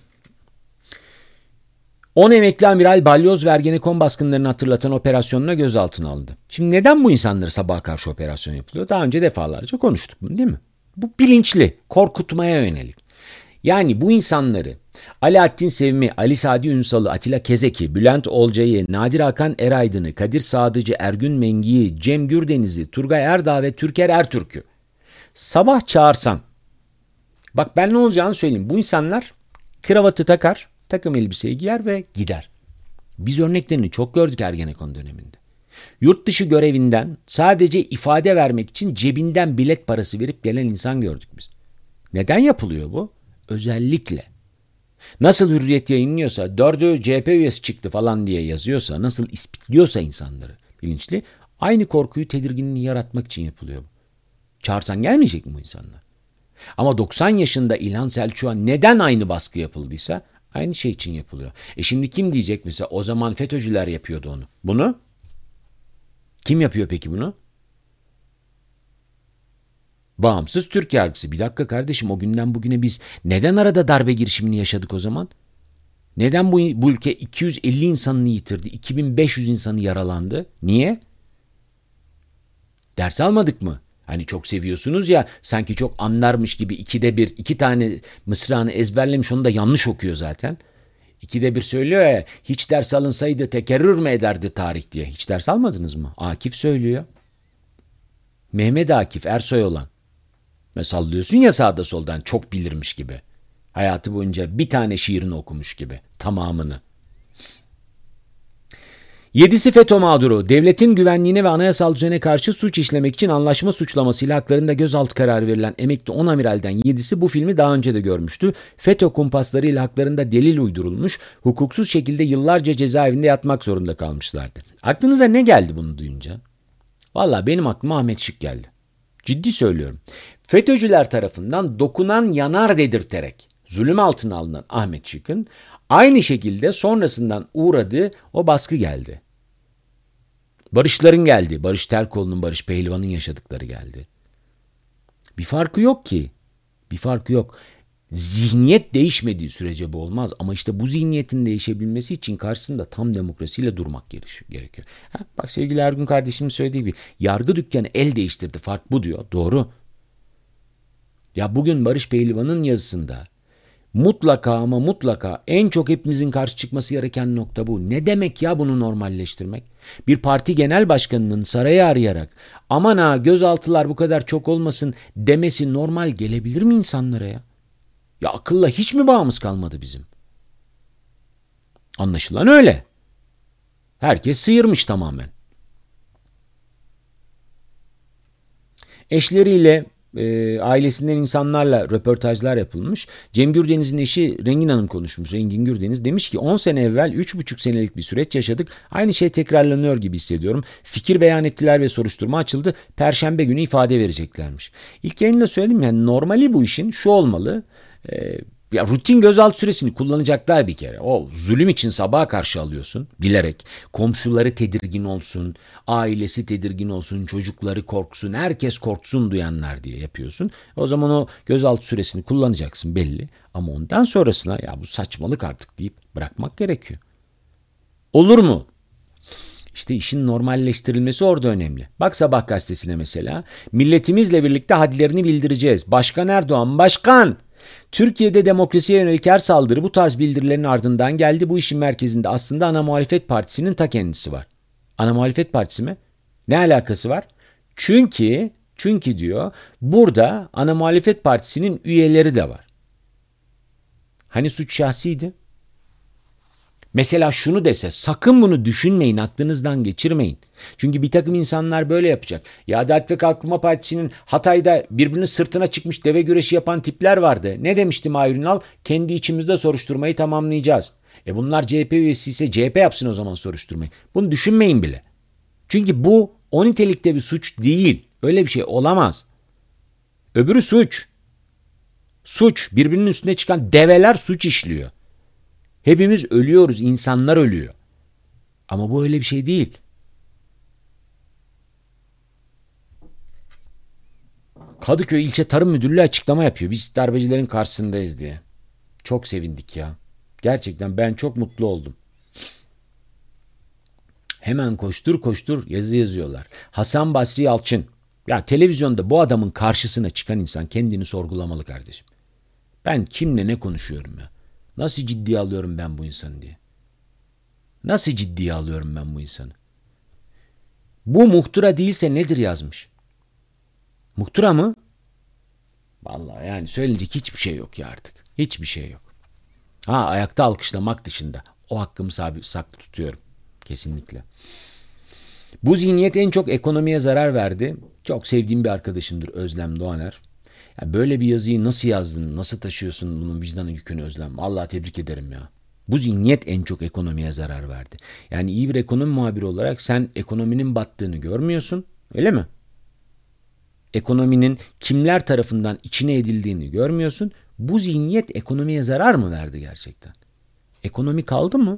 on emekli amiral balyoz ve Ergenekon baskınlarını hatırlatan operasyonuna gözaltına alındı. Şimdi neden bu insanları sabaha karşı operasyon yapılıyor? Daha önce defalarca konuştuk bunu, değil mi? Bu bilinçli, korkutmaya yönelik. Yani bu insanları Alaaddin Sevmi, Ali Sadi Ünsal'ı, Atilla Kezek'i, Bülent Olcay'ı, Nadir Hakan Eraydın'ı, Kadir Sadıcı, Ergün Mengi'yi, Cem Gürdeniz'i, Turgay Erdağ ve Türker Ertürk'ü sabah çağırsan, bak ben ne olacağını söyleyeyim. Bu insanlar kravatı takar, takım elbiseyi giyer ve gider. Biz örneklerini çok gördük Ergenekon döneminde. Yurt dışı görevinden sadece ifade vermek için cebinden bilet parası verip gelen insan gördük biz. Neden yapılıyor bu? Özellikle. Nasıl Hürriyet yayınlıyorsa, dördü C H P üyesi çıktı falan diye yazıyorsa, nasıl ispitliyorsa insanları bilinçli, aynı korkuyu, tedirginliği yaratmak için yapılıyor bu. Çağırsan gelmeyecek mi bu insanlar? Ama doksan yaşında İlhan Selçuk'a neden aynı baskı yapıldıysa aynı şey için yapılıyor. E şimdi kim diyecek mesela, o zaman FETÖ'cüler yapıyordu onu. Bunu? Kim yapıyor peki bunu? Bağımsız Türk yargısı. Bir dakika kardeşim, o günden bugüne biz neden arada darbe girişimini yaşadık o zaman? Neden bu, bu ülke iki yüz elli insanını yitirdi? iki bin beş yüz insanı yaralandı. Niye? Ders almadık mı? Hani çok seviyorsunuz ya, sanki çok anlarmış gibi ikide bir iki tane mısrağını ezberlemiş, onu da yanlış okuyor zaten. İkide bir söylüyor ya, hiç ders alınsaydı tekerrür mü ederdi tarih diye. Hiç ders almadınız mı? Akif söylüyor. Mehmet Akif Ersoy olan. Ve sallıyorsun ya sağda soldan, çok bilirmiş gibi. Hayatı boyunca bir tane şiirini okumuş gibi. Tamamını. Yedisi FETÖ mağduru. Devletin güvenliğine ve anayasal düzene karşı suç işlemek için anlaşma suçlamasıyla haklarında gözaltı kararı verilen emekli on amiralden yedisi bu filmi daha önce de görmüştü. FETÖ kumpaslarıyla haklarında delil uydurulmuş, hukuksuz şekilde yıllarca cezaevinde yatmak zorunda kalmışlardı. Aklınıza ne geldi bunu duyunca? Vallahi benim aklıma Ahmet Şık geldi. Ciddi söylüyorum. FETÖ'cüler tarafından dokunan yanar dedirterek zulüm altına alınan Ahmet Şık'ın aynı şekilde sonrasından uğradığı o baskı geldi. Barışların geldi. Barış Terkoğlu'nun, Barış Pehlivan'ın yaşadıkları geldi. Bir farkı yok ki. Bir farkı yok. Zihniyet değişmediği sürece bu olmaz. Ama işte bu zihniyetin değişebilmesi için karşısında tam demokrasiyle durmak gerekiyor. Ha, bak sevgili Ergun kardeşimin söylediği gibi, yargı dükkanı el değiştirdi. Fark bu diyor. Doğru. Ya bugün Barış Pehlivan'ın yazısında mutlaka ama mutlaka en çok hepimizin karşı çıkması gereken nokta bu. Ne demek ya bunu normalleştirmek? Bir parti genel başkanının sarayı arayarak aman ha gözaltılar bu kadar çok olmasın demesi normal gelebilir mi insanlara ya? Ya akılla hiç mi bağımız kalmadı bizim? Anlaşılan öyle. Herkes sıyırmış tamamen. Eşleriyle, e, ailesinden insanlarla röportajlar yapılmış. Cem Gürdeniz'in eşi Rengin Hanım konuşmuş. Rengin Gürdeniz demiş ki on sene evvel üç buçuk senelik bir süreç yaşadık. Aynı şey tekrarlanıyor gibi hissediyorum. Fikir beyan ettiler ve soruşturma açıldı. Perşembe günü ifade vereceklermiş. İlk yayında söyledim, yani normali bu işin şu olmalı. E, Ya rutin gözaltı süresini kullanacaklar bir kere. O zulüm için sabaha karşı alıyorsun bilerek. Komşuları tedirgin olsun, ailesi tedirgin olsun, çocukları korksun, herkes korksun duyanlar diye yapıyorsun. O zaman o gözaltı süresini kullanacaksın belli. Ama ondan sonrasına ya bu saçmalık artık deyip bırakmak gerekiyor. Olur mu? İşte işin normalleştirilmesi orada önemli. Bak Sabah gazetesine mesela. Milletimizle birlikte hadlerini bildireceğiz. Başkan Erdoğan, başkan! Türkiye'de demokrasiye yönelik her saldırı bu tarz bildirilerin ardından geldi. Bu işin merkezinde aslında ana muhalefet partisinin ta kendisi var. Ana muhalefet partisi mi? Ne alakası var? Çünkü, çünkü diyor, burada ana muhalefet partisinin üyeleri de var. Hani suç şahsiydi? Mesela şunu dese, sakın bunu düşünmeyin, aklınızdan geçirmeyin. Çünkü bir takım insanlar böyle yapacak. Ya Adalet ve Kalkınma Partisi'nin Hatay'da birbirinin sırtına çıkmış deve güreşi yapan tipler vardı. Ne demişti Mahir Ünal? Kendi içimizde soruşturmayı tamamlayacağız. E bunlar C H P üyesi ise C H P yapsın o zaman soruşturmayı. Bunu düşünmeyin bile. Çünkü bu o nitelikte bir suç değil. Öyle bir şey olamaz. Öbürü suç. Suç. Birbirinin üstüne çıkan develer suç işliyor. Hepimiz ölüyoruz. İnsanlar ölüyor. Ama bu öyle bir şey değil. Kadıköy İlçe Tarım Müdürlüğü açıklama yapıyor. Biz darbecilerin karşısındayız diye. Çok sevindik ya. Gerçekten ben çok mutlu oldum. Hemen koştur koştur yazı yazıyorlar. Hasan Basri Yalçın. Ya televizyonda bu adamın karşısına çıkan insan kendini sorgulamalı kardeşim. Ben kimle ne konuşuyorum ya? Nasıl ciddiye alıyorum ben bu insanı diye? Nasıl ciddiye alıyorum ben bu insanı? Bu muhtıra değilse nedir yazmış? Muhtıra mı? Vallahi yani söylenecek hiçbir şey yok ya artık. Hiçbir şey yok. Ha ayakta alkışlamak dışında. O hakkımı sabit, saklı tutuyorum. Kesinlikle. Bu zihniyet en çok ekonomiye zarar verdi. Çok sevdiğim bir arkadaşımdır Özlem Doğaner. Ya böyle bir yazıyı nasıl yazdın, nasıl taşıyorsun bunun vicdanın yükünü Özlem? Vallahi tebrik ederim ya. Bu zihniyet en çok ekonomiye zarar verdi. Yani iyi bir ekonomi muhabiri olarak sen ekonominin battığını görmüyorsun, öyle mi? Ekonominin kimler tarafından içine edildiğini görmüyorsun. Bu zihniyet ekonomiye zarar mı verdi gerçekten? Ekonomi kaldı mı?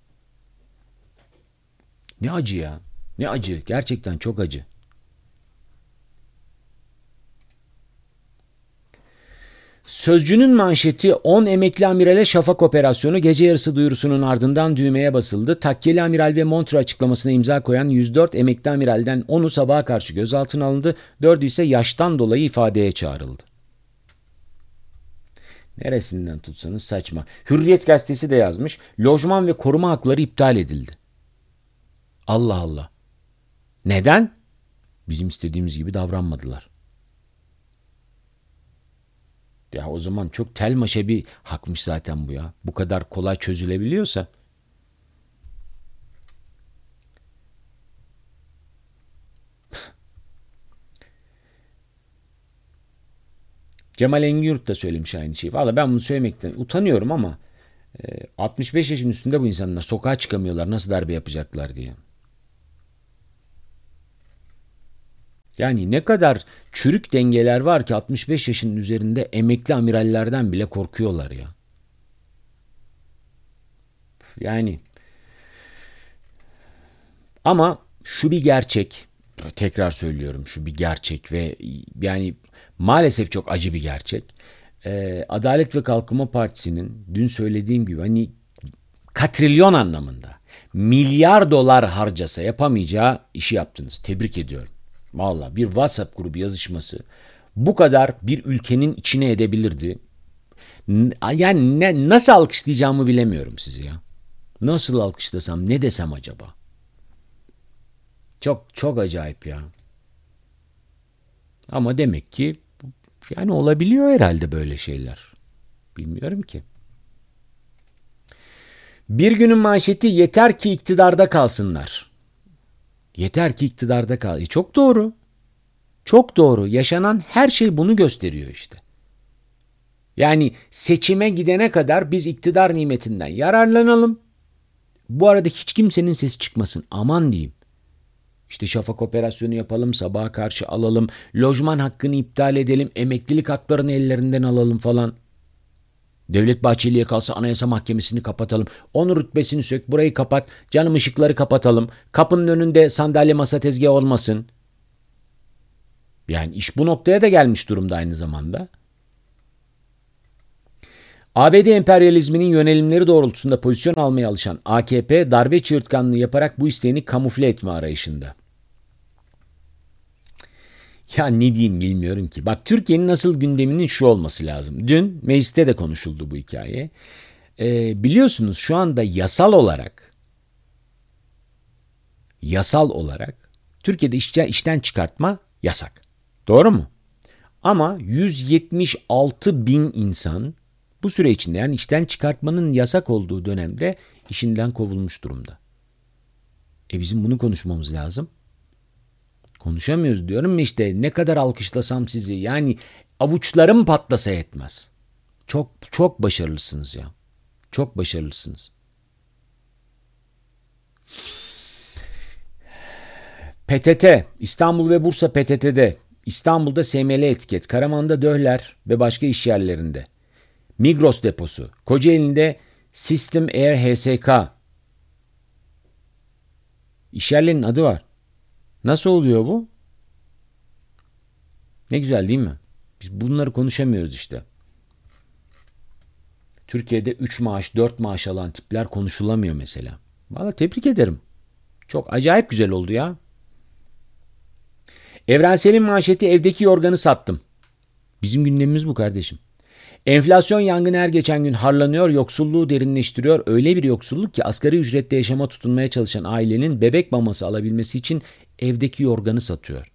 Ne acı ya. Ne acı. Gerçekten çok acı. Sözcünün manşeti on emekli amirale şafak operasyonu gece yarısı duyurusunun ardından düğmeye basıldı. Takkeli amiral ve montre açıklamasına imza koyan yüz dört emekli amiralden onu sabaha karşı gözaltına alındı. dördü ise yaştan dolayı ifadeye çağrıldı. Neresinden tutsanız saçma. Hürriyet gazetesi de yazmış. Lojman ve koruma hakları iptal edildi. Allah Allah. Neden? Bizim istediğimiz gibi davranmadılar. Ya o zaman çok tel maşe bir hakmış zaten bu ya. Bu kadar kolay çözülebiliyorsa. Cemal Engin da söylemiş aynı şeyi. Valla ben bunu söylemekten utanıyorum ama altmış beş yaşın üstünde bu insanlar sokağa çıkamıyorlar. Nasıl darbe yapacaklar diye. Yani ne kadar çürük dengeler var ki altmış beş yaşının üzerinde emekli amirallerden bile korkuyorlar ya. Yani ama şu bir gerçek, tekrar söylüyorum şu bir gerçek ve yani maalesef çok acı bir gerçek. Ee, Adalet ve Kalkınma Partisi'nin dün söylediğim gibi hani katrilyon anlamında milyar dolar harcasa yapamayacağı işi yaptınız. Tebrik ediyorum. Vallahi bir WhatsApp grubu yazışması bu kadar bir ülkenin içine edebilirdi. Yani ne, nasıl alkışlayacağımı bilemiyorum sizi ya. Nasıl alkışlasam, ne desem acaba? Çok çok acayip ya. Ama demek ki yani olabiliyor herhalde böyle şeyler. Bilmiyorum ki. Bir günün manşeti yeter ki iktidarda kalsınlar. Yeter ki iktidarda kal. E çok doğru. Çok doğru. Yaşanan her şey bunu gösteriyor işte. Yani seçime gidene kadar biz iktidar nimetinden yararlanalım. Bu arada hiç kimsenin sesi çıkmasın. Aman diyeyim. İşte şafak operasyonu yapalım, sabaha karşı alalım, lojman hakkını iptal edelim, emeklilik haklarını ellerinden alalım falan. Devlet Bahçeli'ye kalsa Anayasa Mahkemesi'ni kapatalım. Onun rütbesini sök, burayı kapat, canım ışıkları kapatalım. Kapının önünde sandalye masa tezgahı olmasın. Yani iş bu noktaya da gelmiş durumda aynı zamanda. A B D emperyalizminin yönelimleri doğrultusunda pozisyon almaya alışan A K P darbe çığırtkanlığı yaparak bu isteğini kamufle etme arayışında. Ya ne diyeyim bilmiyorum ki. Bak Türkiye'nin nasıl gündeminin şu olması lazım. Dün mecliste de konuşuldu bu hikaye. Ee, biliyorsunuz şu anda yasal olarak yasal olarak Türkiye'de işten, işten çıkartma yasak. Doğru mu? Ama yüz yetmiş altı bin insan bu süre içinde yani işten çıkartmanın yasak olduğu dönemde işinden kovulmuş durumda. E bizim bunu konuşmamız lazım. Konuşamıyoruz diyorum ya işte ne kadar alkışlasam sizi yani avuçlarım patlasa yetmez. Çok çok başarılısınız ya. Çok başarılısınız. P T T, İstanbul ve Bursa P T T'de, İstanbul'da S M L etiket, Karaman'da Döhler ve başka iş yerlerinde. Migros deposu, Kocaeli'nde System Air H S K. İş yerlerinin adı var. Nasıl oluyor bu? Ne güzel değil mi? Biz bunları konuşamıyoruz işte. Türkiye'de üç maaş, dört maaş alan tipler konuşulamıyor mesela. Vallahi tebrik ederim. Çok acayip güzel oldu ya. Evrensel'in manşeti evdeki yorganı sattım. Bizim gündemimiz bu kardeşim. Enflasyon yangını her geçen gün harlanıyor, yoksulluğu derinleştiriyor. Öyle bir yoksulluk ki asgari ücretle yaşama tutunmaya çalışan ailenin bebek maması alabilmesi için evdeki yorganı satıyor.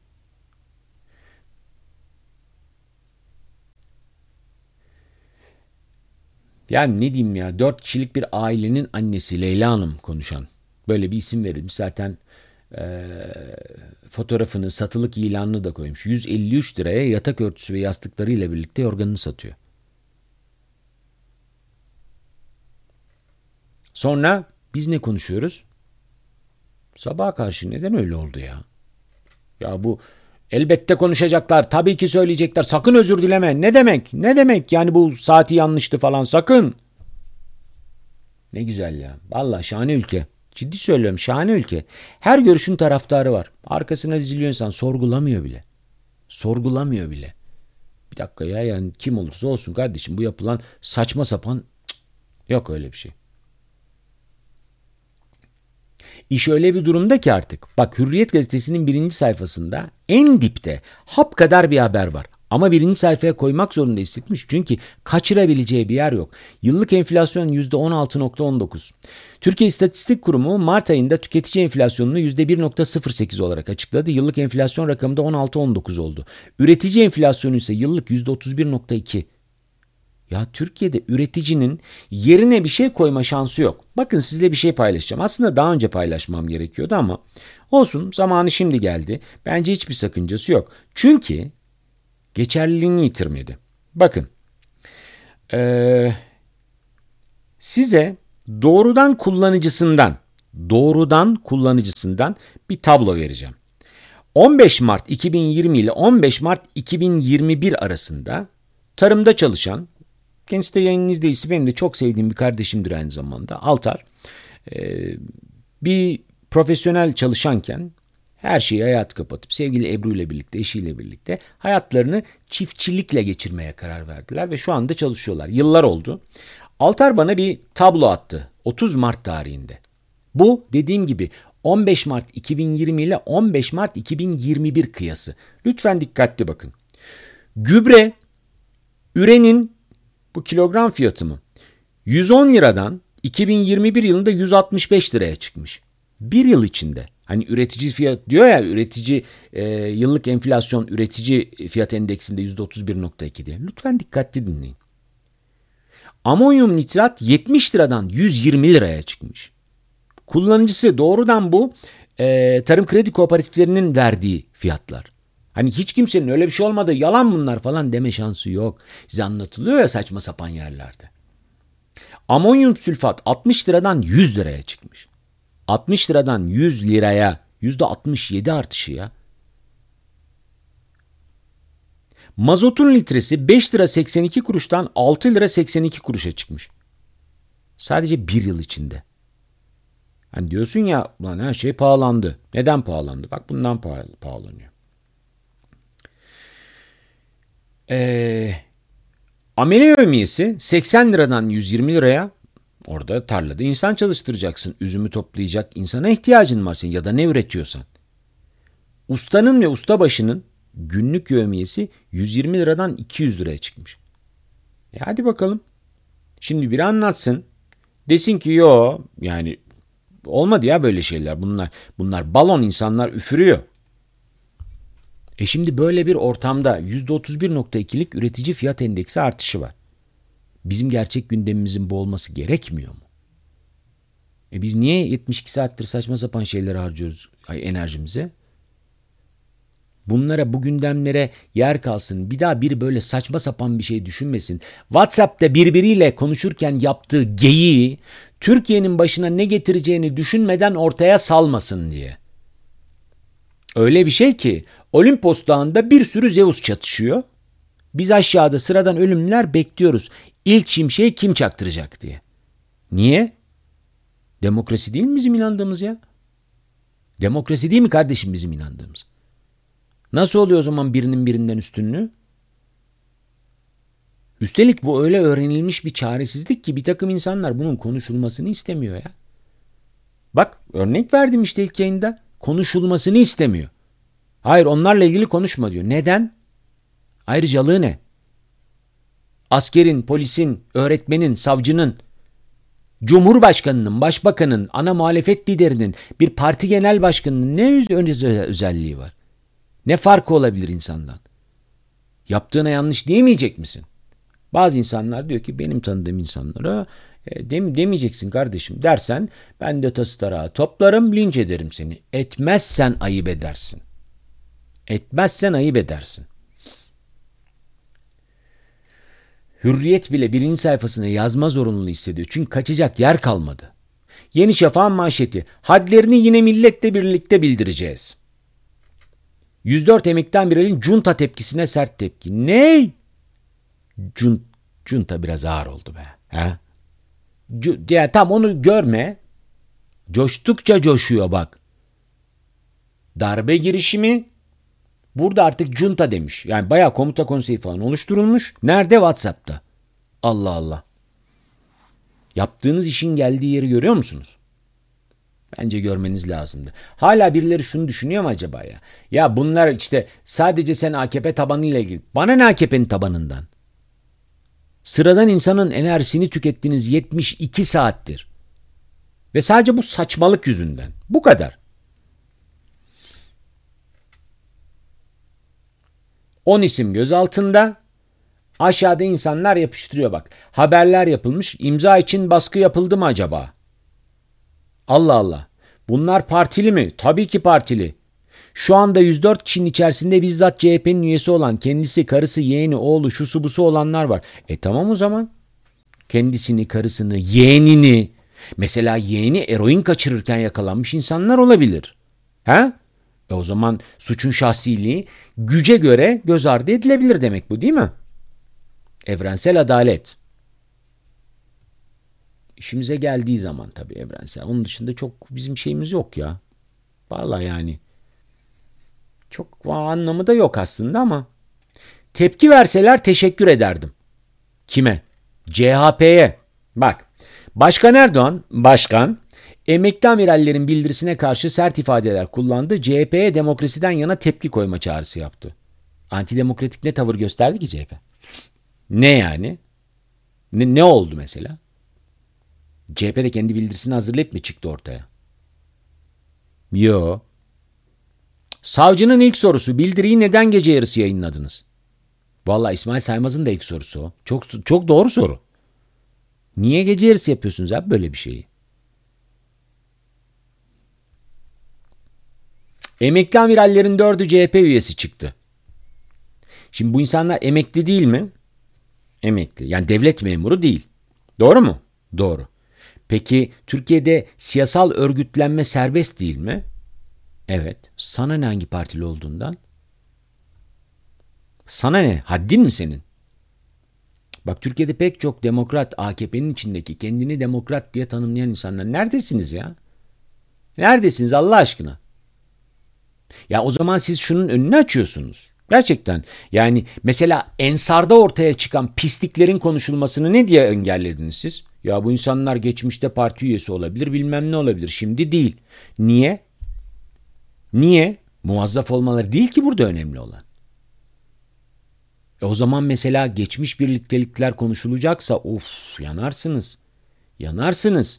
Yani ne diyeyim ya, dört kişilik bir ailenin annesi Leyla Hanım konuşan. Böyle bir isim verilmiş zaten, e, fotoğrafını, satılık ilanını da koymuş. yüz elli üç liraya yatak örtüsü ve yastıklarıyla birlikte yorganını satıyor. Sonra biz ne konuşuyoruz? Sabaha karşı neden öyle oldu ya? Ya bu elbette konuşacaklar, tabii ki söyleyecekler. Sakın özür dileme. Ne demek? Ne demek? Yani bu saati yanlıştı falan, sakın. Ne güzel ya. Vallahi şahane ülke. Ciddi söylüyorum, şahane ülke. Her görüşün taraftarı var. Arkasına diziliyor insan, sorgulamıyor bile. Sorgulamıyor bile. Bir dakika ya, yani kim olursa olsun kardeşim, bu yapılan saçma sapan, cık, yok öyle bir şey. İş öyle bir durumda ki artık. Bak, Hürriyet gazetesinin birinci sayfasında en dipte hap kadar bir haber var. Ama birinci sayfaya koymak zorunda hissetmiş çünkü kaçırabileceği bir yer yok. Yıllık enflasyon yüzde on altı virgül on dokuz. Türkiye İstatistik Kurumu Mart ayında tüketici enflasyonunu yüzde bir virgül sıfır sekiz olarak açıkladı. Yıllık enflasyon rakamı da on altı virgül on dokuz oldu. Üretici enflasyonu ise yıllık yüzde otuz bir virgül iki. Ya Türkiye'de üreticinin yerine bir şey koyma şansı yok. Bakın, sizle bir şey paylaşacağım. Aslında daha önce paylaşmam gerekiyordu ama olsun, zamanı şimdi geldi. Bence hiçbir sakıncası yok. Çünkü geçerliliğini yitirmedi. Bakın, ee, size doğrudan kullanıcısından, doğrudan kullanıcısından bir tablo vereceğim. on beş Mart iki bin yirmi ile on beş Mart iki bin yirmi bir arasında tarımda çalışan, kendisi de yayının izleyicisi, benim de çok sevdiğim bir kardeşimdir aynı zamanda, Altar. Ee, bir profesyonel çalışanken her şeyi hayat kapatıp sevgili Ebru ile birlikte, eşiyle birlikte hayatlarını çiftçilikle geçirmeye karar verdiler ve şu anda çalışıyorlar. Yıllar oldu. Altar bana bir tablo attı otuz Mart tarihinde. Bu dediğim gibi on beş Mart iki bin yirmi ile on beş Mart iki bin yirmi bir kıyası. Lütfen dikkatli bakın. Gübre, ürenin bu kilogram fiyatı mı? yüz on liradan iki bin yirmi bir yılında yüz altmış beş liraya çıkmış. Bir yıl içinde. Hani üretici fiyat diyor ya, üretici e, yıllık enflasyon üretici fiyat endeksinde yüzde otuz bir virgül iki diye. Lütfen dikkatli dinleyin. Amonyum nitrat yetmiş liradan yüz yirmi liraya çıkmış. Kullanıcısı doğrudan bu e, tarım kredi kooperatiflerinin verdiği fiyatlar. Hani hiç kimsenin öyle bir şey olmadı, yalan bunlar falan deme şansı yok. Size anlatılıyor ya saçma sapan yerlerde. Amonyum sülfat altmış liradan yüz liraya çıkmış. altmış liradan yüz liraya yüzde altmış yedi artışı ya. Mazotun litresi beş lira seksen iki kuruştan altı lira seksen iki kuruşa çıkmış. Sadece bir yıl içinde. Hani diyorsun ya, lan her şey pahalandı. Neden pahalandı? Bak, bundan pahalı, pahalanıyor. Ee, amele yevmiyesi seksen liradan yüz yirmi liraya. Orada tarlada insan çalıştıracaksın. Üzümü toplayacak insana ihtiyacın var senin, ya da ne üretiyorsan. Ustanın ve ustabaşının günlük yevmiyesi yüz yirmi liradan iki yüz liraya çıkmış. E hadi bakalım. Şimdi biri anlatsın. Desin ki yo, yani olmadı ya böyle şeyler. Bunlar bunlar balon, insanlar üfürüyor. E şimdi böyle bir ortamda yüzde otuz bir virgül ikilik üretici fiyat endeksi artışı var. Bizim gerçek gündemimizin bu olması gerekmiyor mu? E biz niye yetmiş iki saattir saçma sapan şeylere harcıyoruz enerjimize? Bunlara, bu gündemlere yer kalsın. Bir daha biri böyle saçma sapan bir şey düşünmesin. WhatsApp'ta birbiriyle konuşurken yaptığı geyiği Türkiye'nin başına ne getireceğini düşünmeden ortaya salmasın diye. Öyle bir şey ki Olimpos Dağı'nda bir sürü Zeus çatışıyor. Biz aşağıda sıradan ölümler bekliyoruz. İlk şimşeği kim çaktıracak diye. Niye? Demokrasi değil mi bizim inandığımız ya? Demokrasi değil mi kardeşim bizim inandığımız? Nasıl oluyor o zaman birinin birinden üstünlüğü? Üstelik bu öyle öğrenilmiş bir çaresizlik ki bir takım insanlar bunun konuşulmasını istemiyor ya. Bak örnek verdim işte ilk yayında. Konuşulmasını istemiyor. Hayır onlarla ilgili konuşma diyor. Neden? Ayrıcalığı ne? Askerin, polisin, öğretmenin, savcının, Cumhurbaşkanının, başbakanın, ana muhalefet liderinin, bir parti genel başkanının ne özelliği var? Ne farkı olabilir insandan? Yaptığına yanlış diyemeyecek misin? Bazı insanlar diyor ki benim tanıdığım insanlara e, dem demeyeceksin kardeşim dersen ben de tası tarağı toplarım, linç ederim seni. Etmezsen ayıp edersin. Etmezsen ayıp edersin. Hürriyet bile birinci sayfasına yazma zorunluluğu hissediyor. Çünkü kaçacak yer kalmadı. Yeni Şafak'ın manşeti. Hadlerini yine milletle birlikte bildireceğiz. yüz dört emekli amiralin junta tepkisine sert tepki. Ne? Jun, junta biraz ağır oldu be. Ha? Ya tam onu görme. Coştukça coşuyor bak. Darbe girişimi burada artık junta demiş. Yani bayağı komuta konseyi falan oluşturulmuş. Nerede? WhatsApp'ta. Allah Allah. Yaptığınız işin geldiği yeri görüyor musunuz? Bence görmeniz lazımdı. Hala birileri şunu düşünüyor mu acaba ya? Ya bunlar işte sadece sen A K P tabanıyla ilgili. Bana ne A K P'nin tabanından? Sıradan insanın enerjisini tükettiğiniz yetmiş iki saattir. Ve sadece bu saçmalık yüzünden. Bu kadar. on isim gözaltında. Aşağıda insanlar yapıştırıyor bak. Haberler yapılmış. İmza için baskı yapıldı mı acaba? Allah Allah. Bunlar partili mi? Tabii ki partili. Şu anda yüz dört kişinin içerisinde bizzat C H P'nin üyesi olan, kendisi, karısı, yeğeni, oğlu, şusu busu olanlar var. E tamam o zaman. Kendisini, karısını, yeğenini, mesela yeğeni eroin kaçırırken yakalanmış insanlar olabilir. He? E o zaman suçun şahsiliği güce göre göz ardı edilebilir demek bu değil mi? Evrensel adalet. İşimize geldiği zaman tabii evrensel. Onun dışında çok bizim şeyimiz yok ya. Vallahi yani. Çok anlamı da yok aslında ama. Tepki verseler teşekkür ederdim. Kime? C H P'ye. Bak. Başkan Erdoğan, başkan, emekli amirallerin bildirisine karşı sert ifadeler kullandı. C H P'ye demokrasiden yana tepki koyma çağrısı yaptı. Antidemokratik ne tavır gösterdi ki C H P? Ne yani? Ne, ne oldu mesela? C H P de kendi bildirisini hazırlayıp mı çıktı ortaya? Yo. Savcının ilk sorusu, bildiriyi neden gece yarısı yayınladınız? Vallahi İsmail Saymaz'ın da ilk sorusu o. Çok çok doğru soru. Niye gece yarısı yapıyorsunuz abi böyle bir şeyi? Emekli amirallerin dördü C H P üyesi çıktı. Şimdi bu insanlar emekli değil mi? Emekli. Yani devlet memuru değil. Doğru mu? Doğru. Peki Türkiye'de siyasal örgütlenme serbest değil mi? Evet. Sana ne hangi partili olduğundan? Sana ne? Haddin mi senin? Bak Türkiye'de pek çok demokrat, A K P'nin içindeki kendini demokrat diye tanımlayan insanlar neredesiniz ya? Neredesiniz Allah aşkına? Ya o zaman siz şunun önünü açıyorsunuz. Gerçekten. Yani mesela Ensar'da ortaya çıkan pisliklerin konuşulmasını ne diye engellediniz siz? Ya bu insanlar geçmişte parti üyesi olabilir, bilmem ne olabilir. Şimdi değil. Niye? Niye? Muvazzaf olmaları değil ki burada önemli olan. E o zaman mesela geçmiş birliktelikler konuşulacaksa of yanarsınız. Yanarsınız.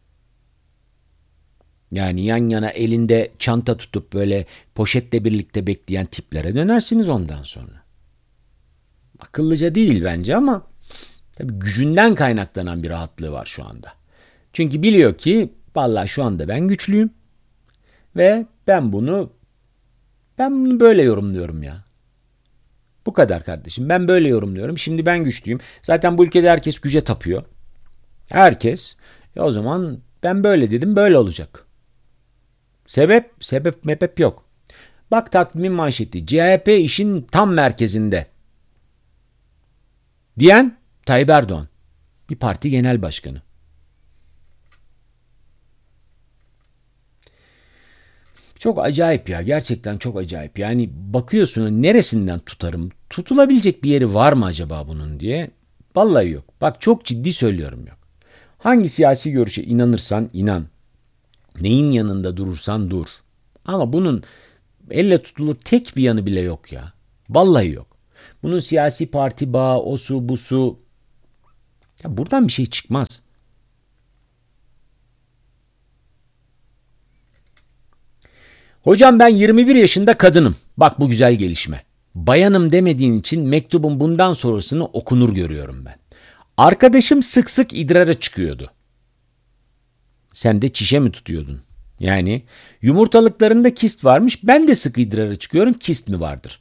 Yani yan yana elinde çanta tutup böyle poşetle birlikte bekleyen tiplere dönersiniz ondan sonra. Akıllıca değil bence ama tabii gücünden kaynaklanan bir rahatlığı var şu anda. Çünkü biliyor ki vallahi şu anda ben güçlüyüm ve ben bunu Ben bunu böyle yorumluyorum ya. Bu kadar kardeşim. Ben böyle yorumluyorum. Şimdi ben güçlüyüm. Zaten bu ülkede herkes güce tapıyor. Herkes. E o zaman ben böyle dedim, böyle olacak. Sebep? Sebep mebep yok. Bak takvimin manşeti. C H P işin tam merkezinde. Diyen Tayyip Erdoğan. Bir parti genel başkanı. Çok acayip ya. Gerçekten çok acayip. Yani bakıyorsun neresinden tutarım? Tutulabilecek bir yeri var mı acaba bunun diye. Vallahi yok. Bak çok ciddi söylüyorum yok. Hangi siyasi görüşe inanırsan inan. Neyin yanında durursan dur. Ama bunun elle tutulur tek bir yanı bile yok ya. Vallahi yok. Bunun siyasi parti bağı, o su, bu su. Ya buradan bir şey çıkmaz. Hocam ben yirmi bir yaşında kadınım. Bak bu güzel gelişme. Bayanım demediğin için mektubun bundan sonrasını okunur görüyorum ben. Arkadaşım sık sık idrara çıkıyordu. Sen de çişe mi tutuyordun? Yani yumurtalıklarında kist varmış, ben de sık idrara çıkıyorum, kist mi vardır?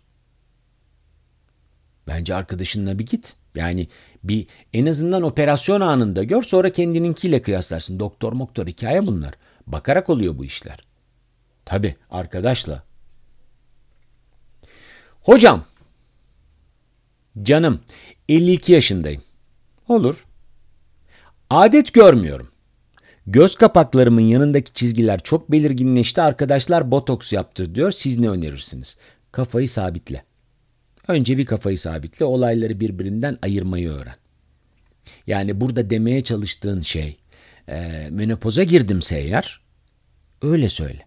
Bence arkadaşınla bir git. Yani bir en azından operasyon anında gör, sonra kendininkiyle kıyaslarsın. Doktor moktor hikaye bunlar. Bakarak oluyor bu işler. Tabii arkadaşla. Hocam, canım elli iki yaşındayım. Olur. Adet görmüyorum. Göz kapaklarımın yanındaki çizgiler çok belirginleşti. Arkadaşlar botoks yaptır diyor. Siz ne önerirsiniz? Kafayı sabitle. Önce bir kafayı sabitle, olayları birbirinden ayırmayı öğren. Yani burada demeye çalıştığın şey, e, menopoza girdimse eğer, öyle söyle.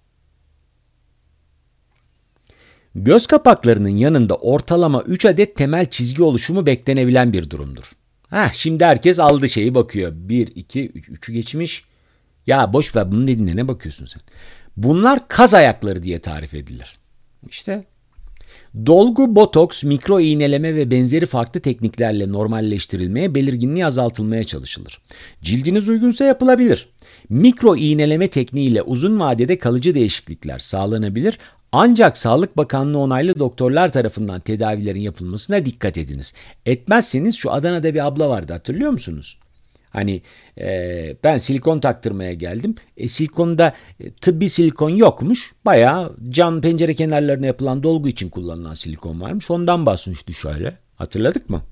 Göz kapaklarının yanında ortalama üç adet temel çizgi oluşumu beklenebilen bir durumdur. Heh, şimdi herkes aldı şeyi bakıyor. bir, iki, üç, üçü geçmiş. Ya boş ver, bunun dediğine ne bakıyorsun sen? Bunlar kaz ayakları diye tarif edilir. İşte dolgu, botoks, mikro iğneleme ve benzeri farklı tekniklerle normalleştirilmeye, belirginliği azaltılmaya çalışılır. Cildiniz uygunsa yapılabilir. Mikro iğneleme tekniğiyle uzun vadede kalıcı değişiklikler sağlanabilir. Ancak Sağlık Bakanlığı onaylı doktorlar tarafından tedavilerin yapılmasına dikkat ediniz. Etmezseniz şu Adana'da bir abla vardı, hatırlıyor musunuz? Hani e, ben silikon taktırmaya geldim. E, silikonda e, tıbbi silikon yokmuş. Bayağı cam pencere kenarlarına yapılan dolgu için kullanılan silikon varmış. Ondan basmıştı şöyle. Hatırladık mı?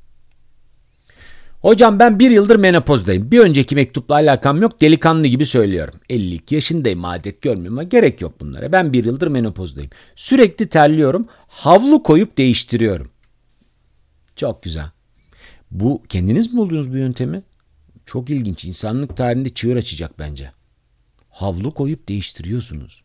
Hocam ben bir yıldır menopozdayım. Bir önceki mektupla alakam yok. Delikanlı gibi söylüyorum. elli iki yaşındayım. Adet görmüyorum ama gerek yok bunlara. Ben bir yıldır menopozdayım. Sürekli terliyorum. Havlu koyup değiştiriyorum. Çok güzel. Bu kendiniz mi buldunuz bu yöntemi? Çok ilginç. İnsanlık tarihinde çığır açacak bence. Havlu koyup değiştiriyorsunuz.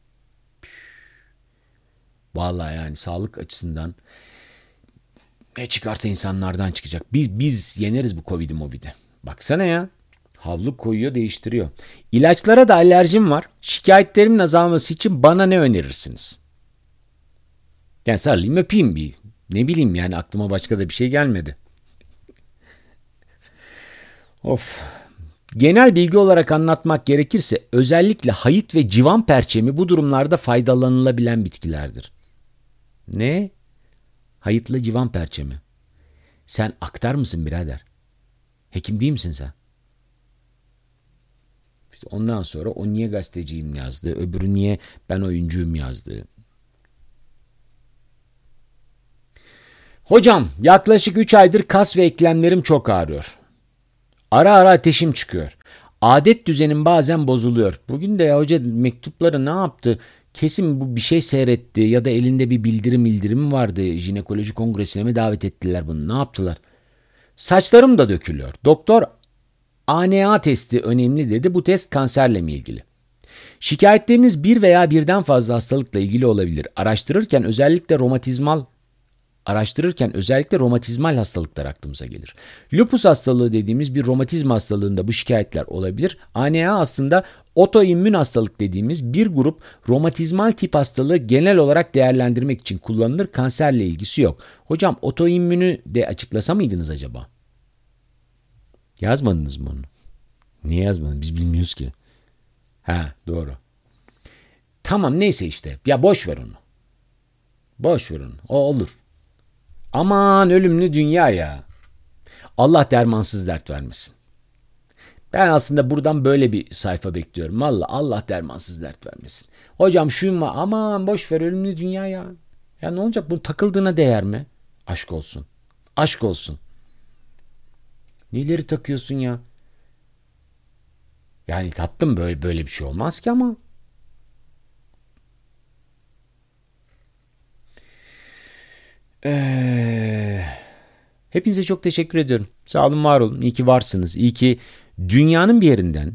Vallahi yani sağlık açısından ne çıkarsa insanlardan çıkacak. Biz biz yeneriz bu Covid'i Movid'i. Baksana ya. Havlu koyuyor, değiştiriyor. İlaçlara da alerjim var. Şikayetlerimin azalması için bana ne önerirsiniz? Yani sarılayım öpeyim bir. Ne bileyim yani, aklıma başka da bir şey gelmedi. Of. Genel bilgi olarak anlatmak gerekirse özellikle hayıt ve civan perçemi bu durumlarda faydalanılabilen bitkilerdir. Ne? Hayıtla civan perçemi. Sen aktar mısın birader? Hekim değil misin sen? İşte ondan sonra o niye gazeteciyim yazdı, öbürü niye ben oyuncuyum yazdı. Hocam yaklaşık üç aydır kas ve eklemlerim çok ağrıyor. Ara ara ateşim çıkıyor. Adet düzenim bazen bozuluyor. Bugün de ya hoca mektupları ne yaptı? Kesin bu bir şey seyretti ya da elinde bir bildirim bildirimi vardı. Jinekoloji kongresine mi davet ettiler bunu? Ne yaptılar? Saçlarım da dökülüyor. Doktor A N A testi önemli dedi. Bu test kanserle mi ilgili? Şikayetleriniz bir veya birden fazla hastalıkla ilgili olabilir. Araştırırken özellikle romatizmal Araştırırken özellikle romatizmal hastalıklar aklımıza gelir. Lupus hastalığı dediğimiz bir romatizma hastalığında bu şikayetler olabilir. A N A aslında otoimmün hastalık dediğimiz bir grup romatizmal tip hastalığı genel olarak değerlendirmek için kullanılır. Kanserle ilgisi yok. Hocam otoimmünü de açıklasa mıydınız acaba? Yazmadınız mı onu? Niye yazmadınız? Biz bilmiyoruz ki. Ha doğru. Tamam neyse işte. Ya boş ver onu. Boş ver onu. O olur. Aman ölümlü dünya ya. Allah dermansız dert vermesin. Ben aslında buradan böyle bir sayfa bekliyorum. Valla Allah dermansız dert vermesin. Hocam şuyum var. Aman boş ver ölümlü dünya ya. Ya ne olacak? Bu takıldığına değer mi? Aşk olsun. Aşk olsun. Neleri takıyorsun ya? Yani tatlım böyle böyle bir şey olmaz ki ama. Ee, hepinize çok teşekkür ediyorum. Sağ olun, var olun. İyi ki varsınız. İyi ki dünyanın bir yerinden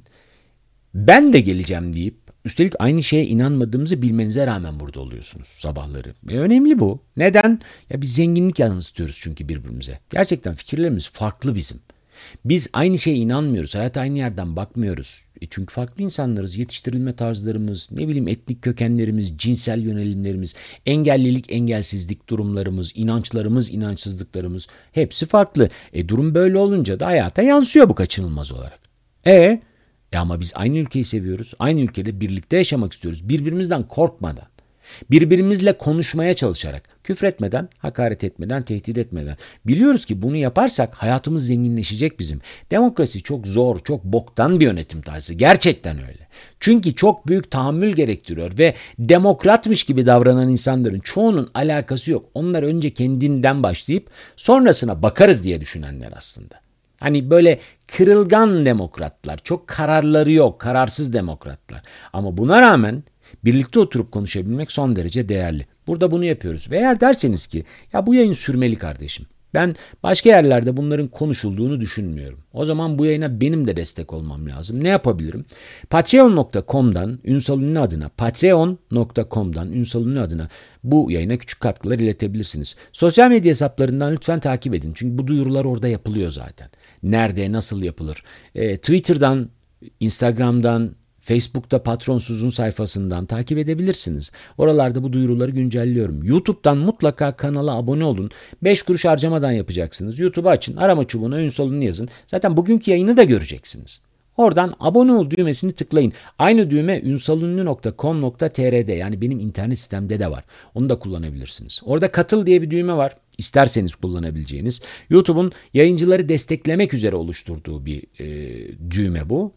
ben de geleceğim deyip üstelik aynı şeye inanmadığımızı bilmenize rağmen burada oluyorsunuz sabahları. E, önemli bu. Neden? Ya biz zenginlik yansıtıyoruz çünkü birbirimize. Gerçekten fikirlerimiz farklı bizim. Biz aynı şeye inanmıyoruz. Hayata aynı yerden bakmıyoruz. E çünkü farklı insanlarız. Yetiştirilme tarzlarımız, ne bileyim etnik kökenlerimiz, cinsel yönelimlerimiz, engellilik, engelsizlik durumlarımız, inançlarımız, inançsızlıklarımız hepsi farklı. E durum böyle olunca da hayata yansıyor bu kaçınılmaz olarak. E, e ama biz aynı ülkeyi seviyoruz. Aynı ülkede birlikte yaşamak istiyoruz. Birbirimizden korkmadan. Birbirimizle konuşmaya çalışarak, küfretmeden, hakaret etmeden, tehdit etmeden. Biliyoruz ki bunu yaparsak hayatımız zenginleşecek bizim. Demokrasi çok zor, çok boktan bir yönetim tarzı. Gerçekten öyle. Çünkü çok büyük tahammül gerektiriyor ve demokratmış gibi davranan insanların çoğunun alakası yok. Onlar önce kendinden başlayıp sonrasına bakarız diye düşünenler aslında. Hani böyle kırılgan demokratlar, çok kararları yok, kararsız demokratlar. Ama buna rağmen birlikte oturup konuşabilmek son derece değerli. Burada bunu yapıyoruz. Ve eğer derseniz ki ya bu yayın sürmeli kardeşim. Ben başka yerlerde bunların konuşulduğunu düşünmüyorum. O zaman bu yayına benim de destek olmam lazım. Ne yapabilirim? patreon nokta com'dan Ünsal Ünlü adına, patreon nokta com'dan Ünsal Ünlü adına bu yayına küçük katkılar iletebilirsiniz. Sosyal medya hesaplarından lütfen takip edin. Çünkü bu duyurular orada yapılıyor zaten. Nerede, nasıl yapılır? E, Twitter'dan, Instagram'dan, Facebook'ta Patronsuz'un sayfasından takip edebilirsiniz. Oralarda bu duyuruları güncelliyorum. YouTube'dan mutlaka kanala abone olun. beş kuruş harcamadan yapacaksınız. YouTube'u açın, arama çubuğuna Ünsal Ünlü yazın. Zaten bugünkü yayını da göreceksiniz. Oradan abone ol düğmesini tıklayın. Aynı düğme ünsalünlü nokta com nokta tr'de, yani benim internet sitemde de var. Onu da kullanabilirsiniz. Orada katıl diye bir düğme var. İsterseniz kullanabileceğiniz. YouTube'un yayıncıları desteklemek üzere oluşturduğu bir e, düğme bu.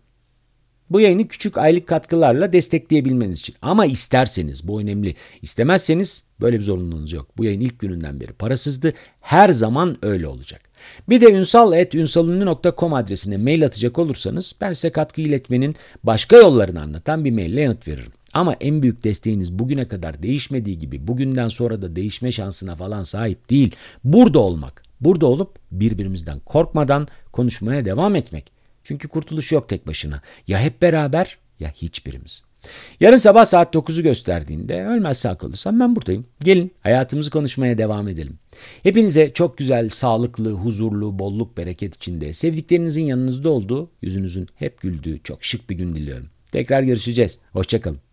Bu yayını küçük aylık katkılarla destekleyebilmeniz için. Ama isterseniz, bu önemli. İstemezseniz böyle bir zorunluluğunuz yok. Bu yayın ilk gününden beri parasızdı. Her zaman öyle olacak. Bir de ünsal at ünsalünlü nokta com adresine mail atacak olursanız ben size katkı iletmenin başka yollarını anlatan bir maille yanıt veririm. Ama en büyük desteğiniz bugüne kadar değişmediği gibi bugünden sonra da değişme şansına falan sahip değil. Burada olmak. Burada olup birbirimizden korkmadan konuşmaya devam etmek. Çünkü kurtuluş yok tek başına. Ya hep beraber ya hiçbirimiz. Yarın sabah saat dokuzu gösterdiğinde ölmez sağ kalırsam ben buradayım. Gelin hayatımızı konuşmaya devam edelim. Hepinize çok güzel, sağlıklı, huzurlu, bolluk, bereket içinde, sevdiklerinizin yanınızda olduğu, yüzünüzün hep güldüğü çok şık bir gün diliyorum. Tekrar görüşeceğiz. Hoşça kalın.